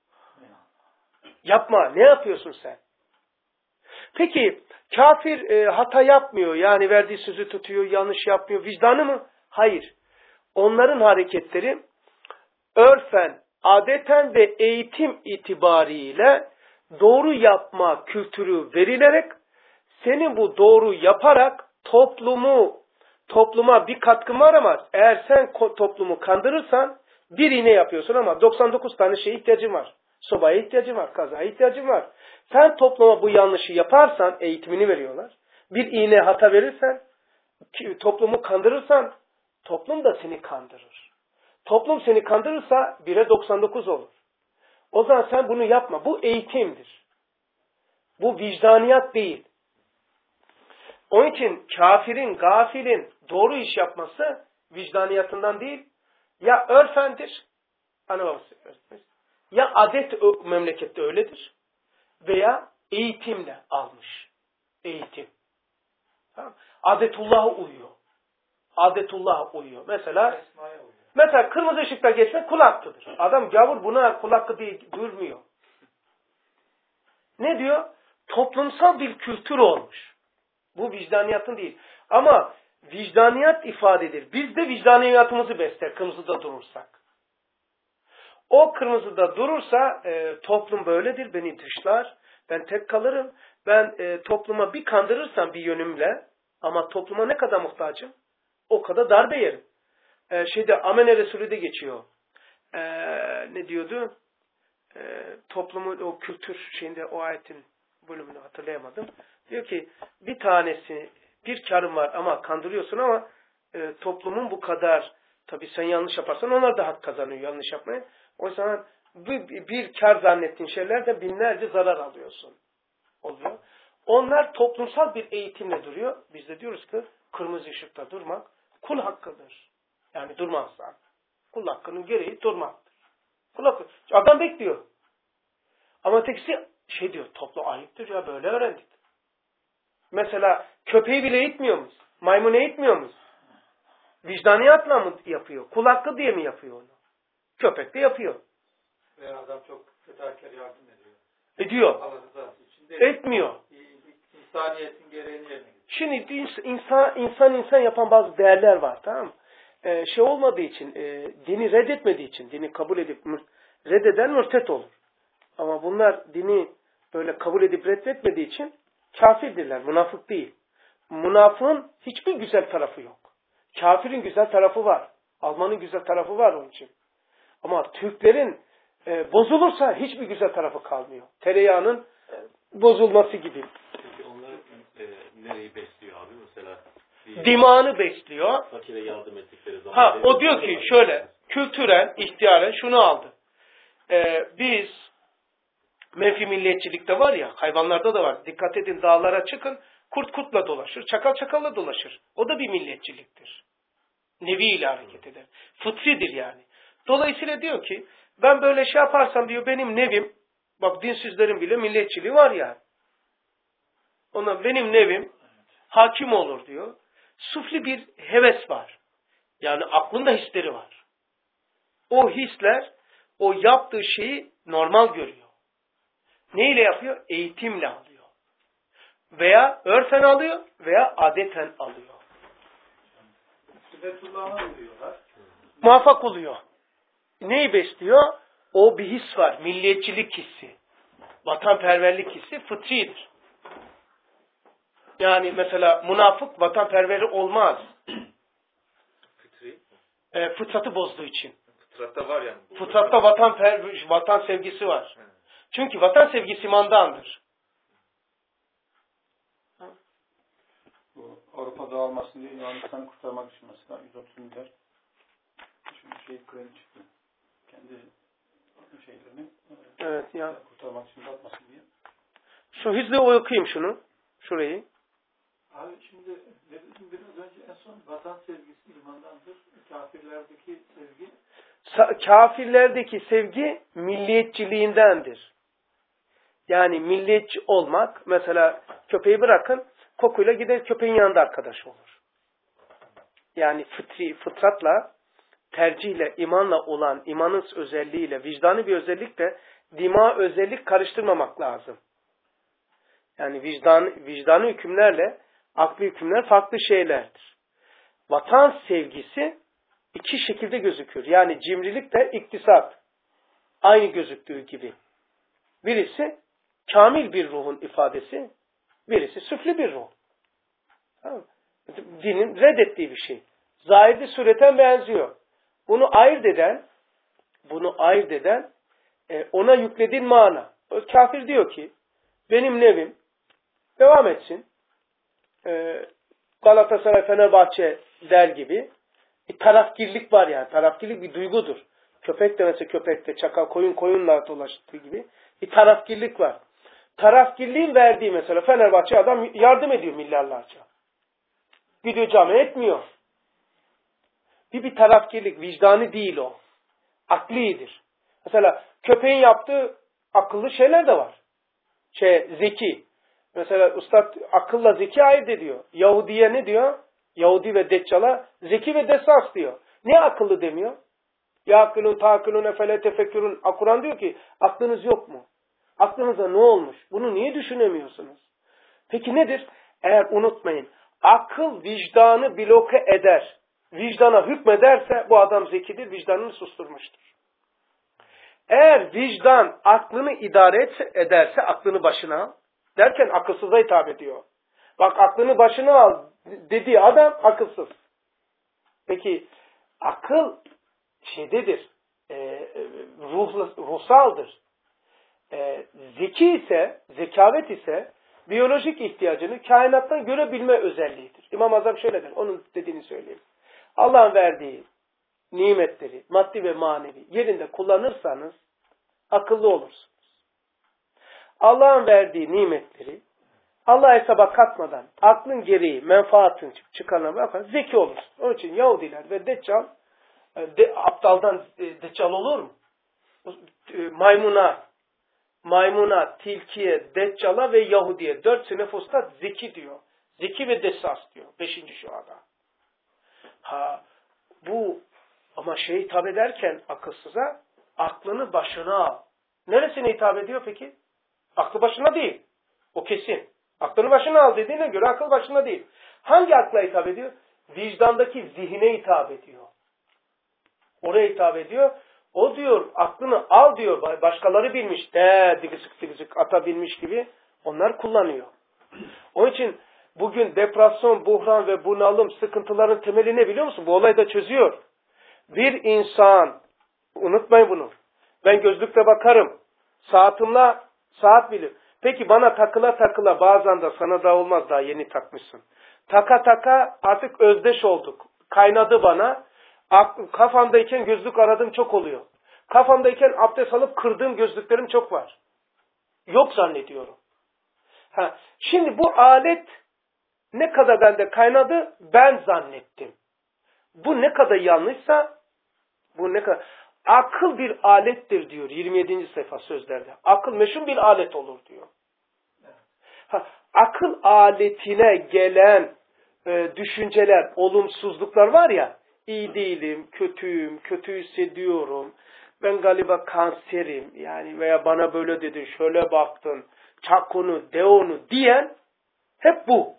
Yapma. Ne yapıyorsun sen? Peki kafir e, hata yapmıyor. Yani verdiği sözü tutuyor, yanlış yapmıyor. Vicdanı mı? Hayır. Onların hareketleri örfen, adeten ve eğitim itibariyle doğru yapma kültürü verilerek senin bu doğru yaparak toplumu topluma bir katkın var ama eğer sen toplumu kandırırsan bir iğne yapıyorsun ama doksan dokuz tane şeye ihtiyacın var. Sobaya ihtiyacın var, kazaya ihtiyacın var. Sen topluma bu yanlışı yaparsan eğitimini veriyorlar. Bir iğne hata verirsen, toplumu kandırırsan toplum da seni kandırır. Toplum seni kandırırsa bire doksan dokuz olur. O zaman sen bunu yapma. Bu eğitimdir. Bu vicdaniyat değil. Onun için kafirin, gafilin doğru iş yapması vicdaniyatından değil, ya örfendir, ana babası öğretmiş, ya adet memlekette öyledir veya eğitimle almış. Eğitim. Tamam. Adetullah'a uyuyor. Adetullah'a uyuyor. Mesela mesela kırmızı ışıkta geçmek kul hakkıdır. Adam gavur buna kul hakkı diye durmuyor. Ne diyor? Toplumsal bir kültür olmuş. Bu vicdaniyatın değil. Ama vicdaniyat ifadedir. Biz de vicdaniyatımızı besler kırmızıda durursak. O kırmızıda durursa e, toplum böyledir, beni dışlar, ben tek kalırım. Ben e, topluma bir kandırırsam bir yönümle ama topluma ne kadar muhtacım? O kadar darbe yerim. E, şeyde Amene Resulü'de geçiyor. E, ne diyordu? E, toplumun o kültür şeyinde o ayetin bölümünü hatırlayamadım. Diyor ki bir tanesi bir karım var ama kandırıyorsun ama e, toplumun bu kadar Tabii sen yanlış yaparsan onlar da hak kazanıyor yanlış yapmaya. O zaman bir, bir kar zannettiğin şeylerde binlerce zarar alıyorsun. Oluyor. Onlar toplumsal bir eğitimle duruyor. Biz de diyoruz ki kırmızı ışıkta durmak kul hakkıdır. Yani durmazsan. Kul hakkının gereği durmaktır. Kul hakkı. Adam bekliyor. Ama tekisi şey diyor, toplu ayıptır ya böyle öğrendik. Mesela köpeği bile eğitmiyor muyuz? Maymunu eğitmiyor muyuz? Vicdaniyatla mı yapıyor? Kul hakkı diye mi yapıyor onu? Köpek de yapıyor. Veya adam çok fedakar yardım ediyor. Ediyor. Allah rızası için değil. Etmiyor. İnsaniyetin gereğini yerine getiriyor. Şimdi insan insan insan yapan bazı değerler var, tamam mı? Ee, şey olmadığı için, e, dini reddetmediği için, dini kabul edip reddeden mürtet olur. Ama bunlar dini böyle kabul edip reddetmediği için kafirdirler, münafık değil. Münafığın hiçbir güzel tarafı yok. Kafirin güzel tarafı var. Almanın güzel tarafı var onun için. Ama Türklerin e, bozulursa hiçbir güzel tarafı kalmıyor. Tereyağının e, bozulması gibi. Peki onlar e, nereyi besliyor abi? Mesela dimağını besliyor. Fakire yardım ettikleri zaman. Ha, o diyor ki şöyle, kültürel, ihtiyaren şunu aldı. Ee, biz menfi milliyetçilikte var ya, hayvanlarda da var. Dikkat edin, dağlara çıkın, kurt kurtla dolaşır, çakal çakalla dolaşır. O da bir milliyetçiliktir. Nevi ile hareket eder. Fıtridir yani. Dolayısıyla diyor ki, ben böyle şey yaparsam diyor, benim nevim, bak dinsizlerin bile milliyetçiliği var ya. Ona benim nevim hakim olur diyor. Sufli bir heves var. Yani aklında hisleri var. O hisler, o yaptığı şeyi normal görüyor. Neyle yapıyor? Eğitimle alıyor. Veya örfen alıyor veya adeten alıyor. Sünnetullah'a uyuyorlar. Muvaffak oluyor. Neyi besliyor? O bir his var. Milliyetçilik hissi. Vatanperverlik hissi fıtridir. Yani mesela münafık vatanperveri olmaz. Fıtri. E, fıtratı bozduğu için. Fıtratta var yani. Fıtratta vatan, vatan sevgisi var. He. Çünkü vatan sevgisi imandandır. Bu Avrupa dağılmasın diye Yunanistan'ı kurtarmak için mesela yüz otuz milyar şu şey kredi çıktı. Kendi şeylerini Evet ya. kurtarmak için batmasın diye. Şu hizle okuyayım şunu. Şurayı. Abi şimdi ne dedim biraz önce en son vatan sevgisi imandandır. Kafirlerdeki sevgi Sa- kafirlerdeki sevgi milliyetçiliğindendir. Yani milliyetçi olmak, mesela köpeği bırakın, kokuyla gider köpeğin yanında arkadaş olur. Yani fıtri, fıtratla, tercihle, imanla olan, imanın özelliğiyle, vicdanı bir özellikle, dima özellik karıştırmamak lazım. Yani vicdan, vicdanı hükümlerle, akli hükümler farklı şeylerdir. Vatan sevgisi iki şekilde gözükür. Yani cimrilik de iktisat. Aynı gözüktüğü gibi. Birisi kamil bir ruhun ifadesi, birisi süfli bir ruh. Tamam. Dinin reddettiği bir şey. Zahiri sureten benziyor. Bunu ayırt eden, bunu ayırt eden e, ona yüklediğin mana. O kafir diyor ki, benim nevim devam etsin. E, Galatasaray, Fenerbahçe der gibi. Bir tarafgirlik var yani. Tarafgirlik bir duygudur. Köpek de mesela köpekte, çakal koyun koyunla dolaştığı gibi bir tarafgirlik var. Tarafgirliğin verdiği mesela Fenerbahçe adam yardım ediyor milyarlarca. Gidiyor cami etmiyor. Bir bir tarafgirlik, vicdanı değil o. Aklidir. Mesela köpeğin yaptığı akıllı şeyler de var. Şey, zeki. Mesela Üstad akılla zeki ayırt ediyor. Yahudiye ne diyor? Yahudi ve Deccal'a zeki ve dessas diyor. Niye akıllı demiyor? Ya akılun takılun efele tefekkürün. Kur'an diyor ki aklınız yok mu? Aklınıza ne olmuş? Bunu niye düşünemiyorsunuz? Peki nedir? Eğer unutmayın. Akıl vicdanı bloke eder. Vicdana hükmederse bu adam zekidir. Vicdanını susturmuştur. Eğer vicdan aklını idare etse, ederse aklını başına al. Derken akılsıza hitap ediyor. Bak aklını başına al dediği adam akılsız. Peki akıl şeydedir. E, ruhla, ruhsaldır. E, zeki ise, zekavet ise biyolojik ihtiyacını kainattan görebilme özelliğidir. İmam Azam şöyle der. Onun dediğini söyleyeyim. Allah'ın verdiği nimetleri, maddi ve manevi yerinde kullanırsanız akıllı olursunuz. Allah'ın verdiği nimetleri Allah'a hesaba katmadan aklın gereği menfaatın çıkarına bakar, zeki olursun. Onun için Yahudiler ve Deccal, de, aptaldan de, Deccal olur mu? Maymuna, maymuna, tilkiye, Deccal'a ve Yahudiye dört sınıf ustad zeki diyor. Zeki ve dessas diyor. Beşinci şuada. Ha, bu ama şey hitap ederken akılsıza aklını başına al. Neresine hitap ediyor peki? Aklı başına değil. O kesin. Aklını başına al dediğine göre akıl başına değil. Hangi akla hitap ediyor? Vicdandaki zihine hitap ediyor. Oraya hitap ediyor. O diyor aklını al diyor. Başkaları bilmiş. De digizik digizik ata bilmiş gibi onlar kullanıyor. Onun için bugün depresyon, buhran ve bunalım sıkıntıların temeli ne biliyor musun? Bu olayı da çözüyor. Bir insan, unutmayın bunu. Ben gözlükle bakarım. Saatimle saat bilir. Peki bana takıla takıla bazen de sana da olmaz, daha yeni takmışsın. Taka taka artık özdeş olduk. Kaynadı bana. Kafamdayken gözlük aradığım çok oluyor. Kafamdayken abdest alıp kırdığım gözlüklerim çok var. Yok zannediyorum. Ha, şimdi bu alet ne kadar bende kaynadı ben zannettim. Bu ne kadar yanlışsa bu ne kadar... Akıl bir alettir diyor yirmi yedinci sayfa sözlerde. Akıl meşhur bir alet olur diyor. Ha, akıl aletine gelen e, düşünceler, olumsuzluklar var ya, iyi değilim, kötüyüm, kötü hissediyorum, ben galiba kanserim yani veya bana böyle dedin, şöyle baktın, çak onu, de onu diyen hep bu.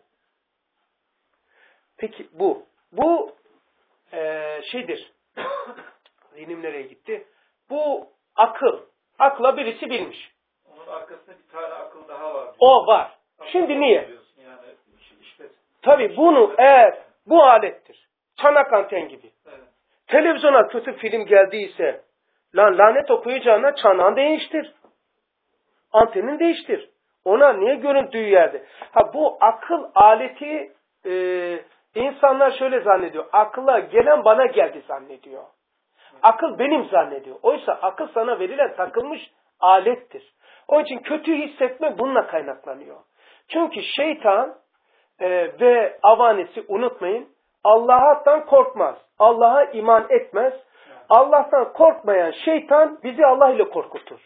Peki bu, bu e, şeydir. Zinim nereye gitti? Bu akıl. Akla birisi bilmiş. Onun arkasında bir tane akıl daha var. O var. Akıl şimdi niye? Yani işte, Tabii bunu eğer bu alettir. Çanak anten gibi. evet. Televizyona kötü film geldiyse lan lanet okuyacağına çanağını değiştir. Antenin değiştir. Ona niye görüntüyü yerde? Ha bu akıl aleti e, insanlar şöyle zannediyor. Akla gelen bana geldi zannediyor. Akıl benim zannediyor. Oysa akıl sana verilen takılmış alettir. Onun için kötü hissetme bununla kaynaklanıyor. Çünkü şeytan e, ve avanesi unutmayın, Allah'tan korkmaz. Allah'a iman etmez. Allah'tan korkmayan şeytan bizi Allah ile korkutur.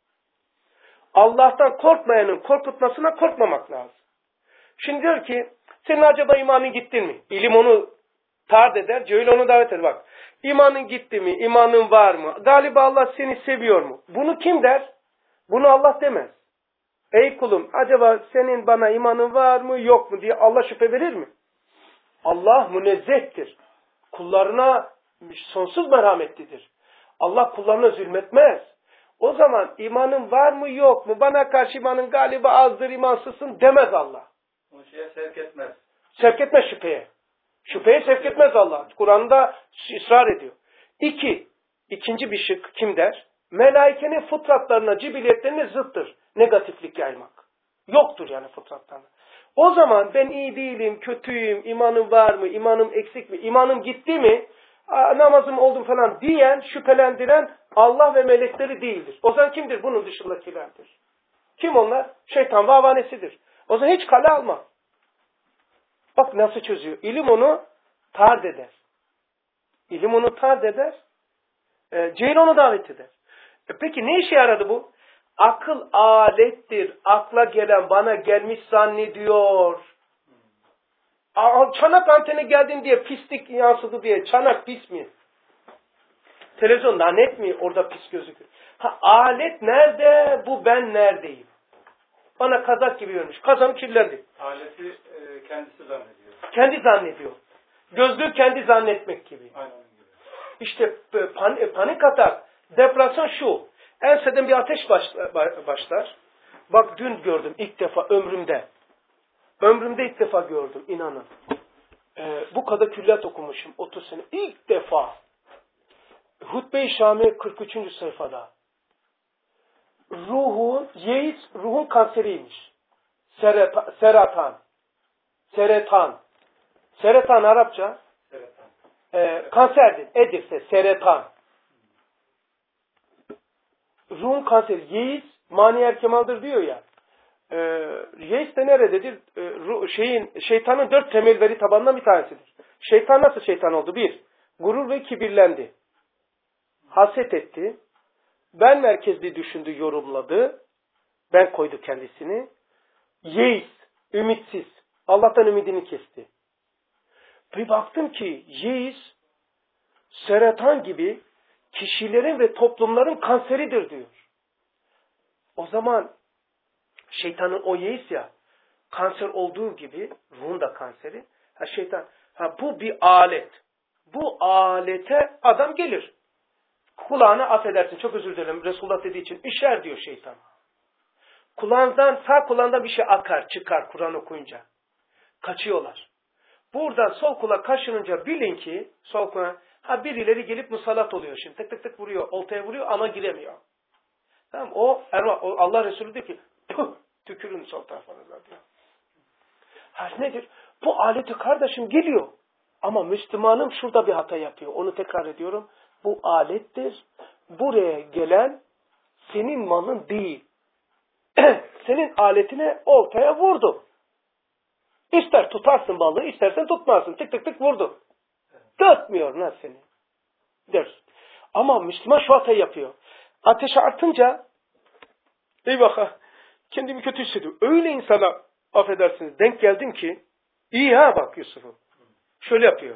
Allah'tan korkmayanın korkutmasına korkmamak lazım. Şimdi diyor ki, senin acaba imanın gittin mi? İlim onu tard eder, cehil onu davet eder. Bak, imanın gitti mi? İmanın var mı? Galiba Allah seni seviyor mu? Bunu kim der? Bunu Allah demez. Ey kulum, acaba senin bana imanın var mı yok mu diye Allah şüphe verir mi? Allah münezzehtir. Kullarına sonsuz merhametlidir. Allah kullarına zulmetmez. O zaman imanın var mı yok mu? Bana karşı imanın galiba azdır, imansızsın demez Allah. O şeye sevk etmez. Sevk etmez şüpheye. Şüpheye sevk etmez Allah. Kur'an'da ısrar ediyor. İki, ikinci bir şık kim der? Melaikenin fıtratlarına, cibiliyetlerine zıttır. Negatiflik yaymak. Yoktur yani fıtratlarına. O zaman ben iyi değilim, kötüyüm, imanım var mı, imanım eksik mi, imanım gitti mi, namazım oldum falan diyen, şüphelendiren Allah ve melekleri değildir. O zaman kimdir? Bunun dışındakilerdir. Kim onlar? Şeytan ve avanesidir. O zaman hiç kale alma. Bak nasıl çözüyor. İlim onu tard eder. İlim onu tard eder. E, cehil onu davet eder. E, peki ne işe yaradı bu? Akıl alettir. Akla gelen bana gelmiş zannediyor. Aa, çanak antene geldin diye pislik yansıdı diye. Çanak pis mi? Televizyon lanet mi? Orada pis gözüküyor. Ha, alet nerede? Bu ben neredeyim? Bana kazak gibi görmüş. Kazam kirlendi. Aleti e, kendisi zannediyor. Kendi zannediyor. Gözlüğü kendi zannetmek gibi. Aynen gibi. İşte pan, panik atak, depresyon şu. Enseden bir ateş başlar. Bak dün gördüm ilk defa ömrümde. Ömrümde ilk defa gördüm inanın. Ee, bu kadar külliyat okumuşum otuz sene. İlk defa. Hutbe-i Şami kırk üçüncü sayfada. Ruhun, yeis ruhun kanseriymiş. Seratan. Seratan. Seratan Arapça. Seratan. e, kanserdir. Edirse, seretan. Ruhun kanseri. Yeis, mani erkemaldır diyor ya. E, yeis de nerededir? E, ruh, şeyin, şeytanın dört temel veri tabanından bir tanesidir. Şeytan nasıl şeytan oldu? Bir, gurur ve kibirlendi. Haset etti. Ben merkezli düşündü, yorumladı. Ben koydu kendisini. Yeis, ümitsiz. Allah'tan ümidini kesti. Bir baktım ki yeis, seretan gibi kişilerin ve toplumların kanseridir diyor. O zaman şeytanın o yeis ya, kanser olduğu gibi ruhun da kanseri. Ha şeytan, ha bu bir alet. Bu alete adam gelir. Kulağına affedersin, çok özür dilerim Resulullah dediği için, işer diyor şeytan. Kulağından, sağ kulağından bir şey akar, çıkar Kur'an okuyunca. Kaçıyorlar. Buradan sol kulak kaşınınca bilin ki, sol kulak, ha birileri gelip musallat oluyor şimdi. Tık tık tık vuruyor, oltaya vuruyor ama giremiyor. Tamam, o, o Allah Resulü diyor ki, tükürün sol tarafınıza diyor. Ha nedir? Bu aleti kardeşim geliyor. Ama Müslümanım şurada bir hata yapıyor. Onu tekrar ediyorum. Bu alettir. Buraya gelen senin malın değil. Senin aletine oltaya vurdu. İster tutarsın balığı, istersen tutmazsın. Tık tık tık vurdu. Dörtmüyor lan seni. Der. Ama Müslüman şu hatayı yapıyor. Ateşi artınca eyvah kendimi kötü hissediyorum. Öyle insana affedersiniz denk geldim ki iyi ha bak Yusuf'um. Şöyle yapıyor.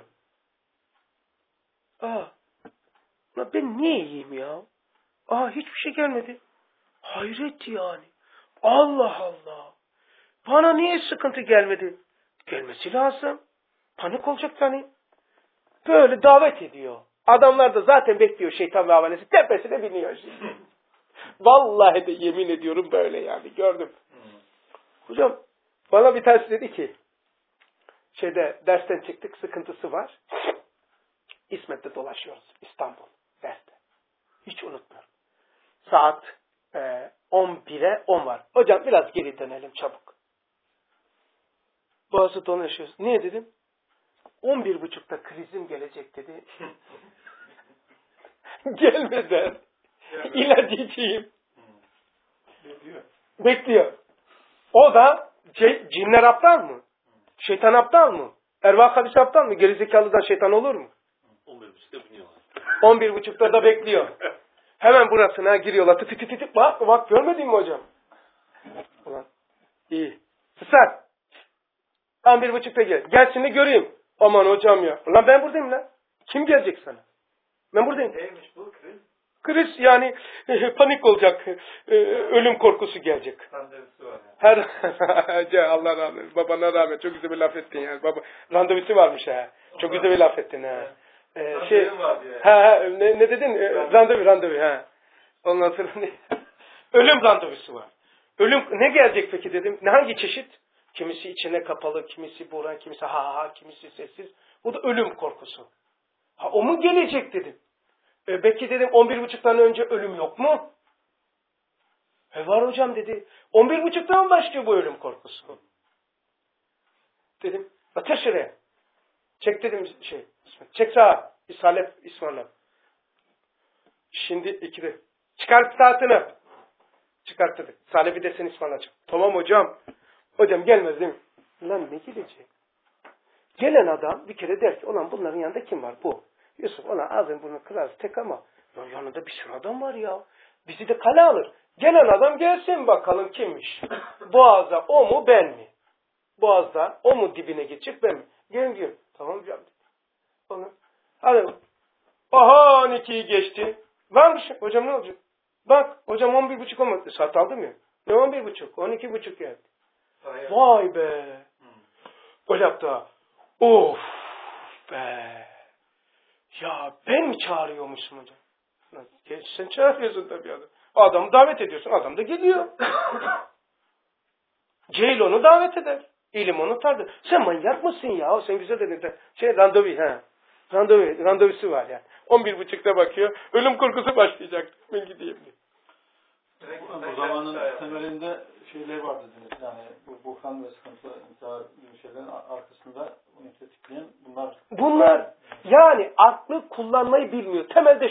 Aa, ben niye iyiyim ya? Aa hiçbir şey gelmedi. Hayret yani. Allah Allah. Bana niye sıkıntı gelmedi? Gelmesi lazım. Panik olacak hani. Böyle davet ediyor. Adamlar da zaten bekliyor şeytan ve havanesi. Tepesine biniyor şimdi. Vallahi de yemin ediyorum böyle yani. Gördüm. Hocam bana bir tanesi dedi ki şeyde dersten çıktık sıkıntısı var. İsmet'te dolaşıyoruz. İstanbul derste. Hiç unutmuyorum. Saat e, on bire on var. Hocam biraz geri dönelim çabuk. Boğazı dolaşıyoruz. Niye dedim? on bir buçukta krizim gelecek dedi. Gelmeden ilaç içeyim. Bekliyor. Bekliyor. O da cinler aptal mı? Şeytan aptal mı? Ervah habis aptal mı? Gerizekalıdan şeytan olur mu? on bir buçukta biniyorlar. on bir buçukta da bekliyor. Hemen burasına giriyorlar. Tık tık tık tık. Bak bak görmedin mi hocam? Ulan iyi. Susar. on bir buçukta gel. Gel şimdi göreyim. Aman hocam ya. Ulan ben buradayım lan. Kim gelecek sana? Ben buradayım. Neymiş bu kriz? Kriz yani panik olacak. Ölüm korkusu gelecek. Randevusu var yani. Her Allah rahmet. Babana rahmet. Çok güzel bir laf ettin yani. Baba randevusu varmış ha. Çok güzel bir laf ettin ha. Ee, şey, var diye. ha, ha ne, ne dedin? Randevu, randevu, randevu ha. Ondan sonra ne? Ölüm randevusu var. Ölüm ne gelecek peki dedim. Ne hangi çeşit? Kimisi içine kapalı, kimisi buğran, kimisi ha ha, kimisi sessiz. Bu da ölüm korkusu. Ha o mu gelecek dedim. E, belki dedim on bir buçuktan önce ölüm yok mu? E var hocam dedi. on bir buçuktan başlıyor bu ölüm korkusu. Dedim ateş şuraya. Çek dedim şey. Çek sağa. İshalep İsmail'e. Şimdi ikide. Çıkart saatini. Çıkarttırdık. Salebi de sen İsmail'e çık. Tamam hocam. Hocam gelmez değil mi? Lan ne gelecek? Gelen adam bir kere der ki ulan bunların yanında kim var? Bu. Yusuf ona ağzını bunu kırarız tek ama ya yanında bir sürü adam var ya. Bizi de kale alır. Gelen adam gelsin bakalım kimmiş? Boğazda o mu ben mi? Boğazda o mu dibine geçecek ben mi? Gelin gelin. Tamam hocam. Onu. Hadi. Aha on ikiyi geçti. Varmış. Hocam ne olacak? Bak hocam on bir buçuk olmadı. Saat aldım ya. Ne on bir buçuk? On iki buçuk geldi. Hayır. Vay be. Öyle yaptı ha. Of be. Ya ben mi çağırıyormuşum hocam? Geç, sen çağırıyorsun tabii adam. Adamı davet ediyorsun. Adam da geliyor. Ceylon'u davet eder. İlim onu tardı. Sen manyak mısın ya? Sen güzel dedin de. Şey randevu ha. Randevu, randevusu var yani. on bir buçukta bakıyor. Ölüm korkusu başlayacak. Ben gideyim diye. Direkt Bu, intihar bu zamanın yapıyor. temelinde şeyler var dediniz. Yani bu buhran ve sıkıntı intihar gibi şeylerin arkasında bunu tetikleyen bunlar. Bunlar yani aklı kullanmayı bilmiyor. Temelde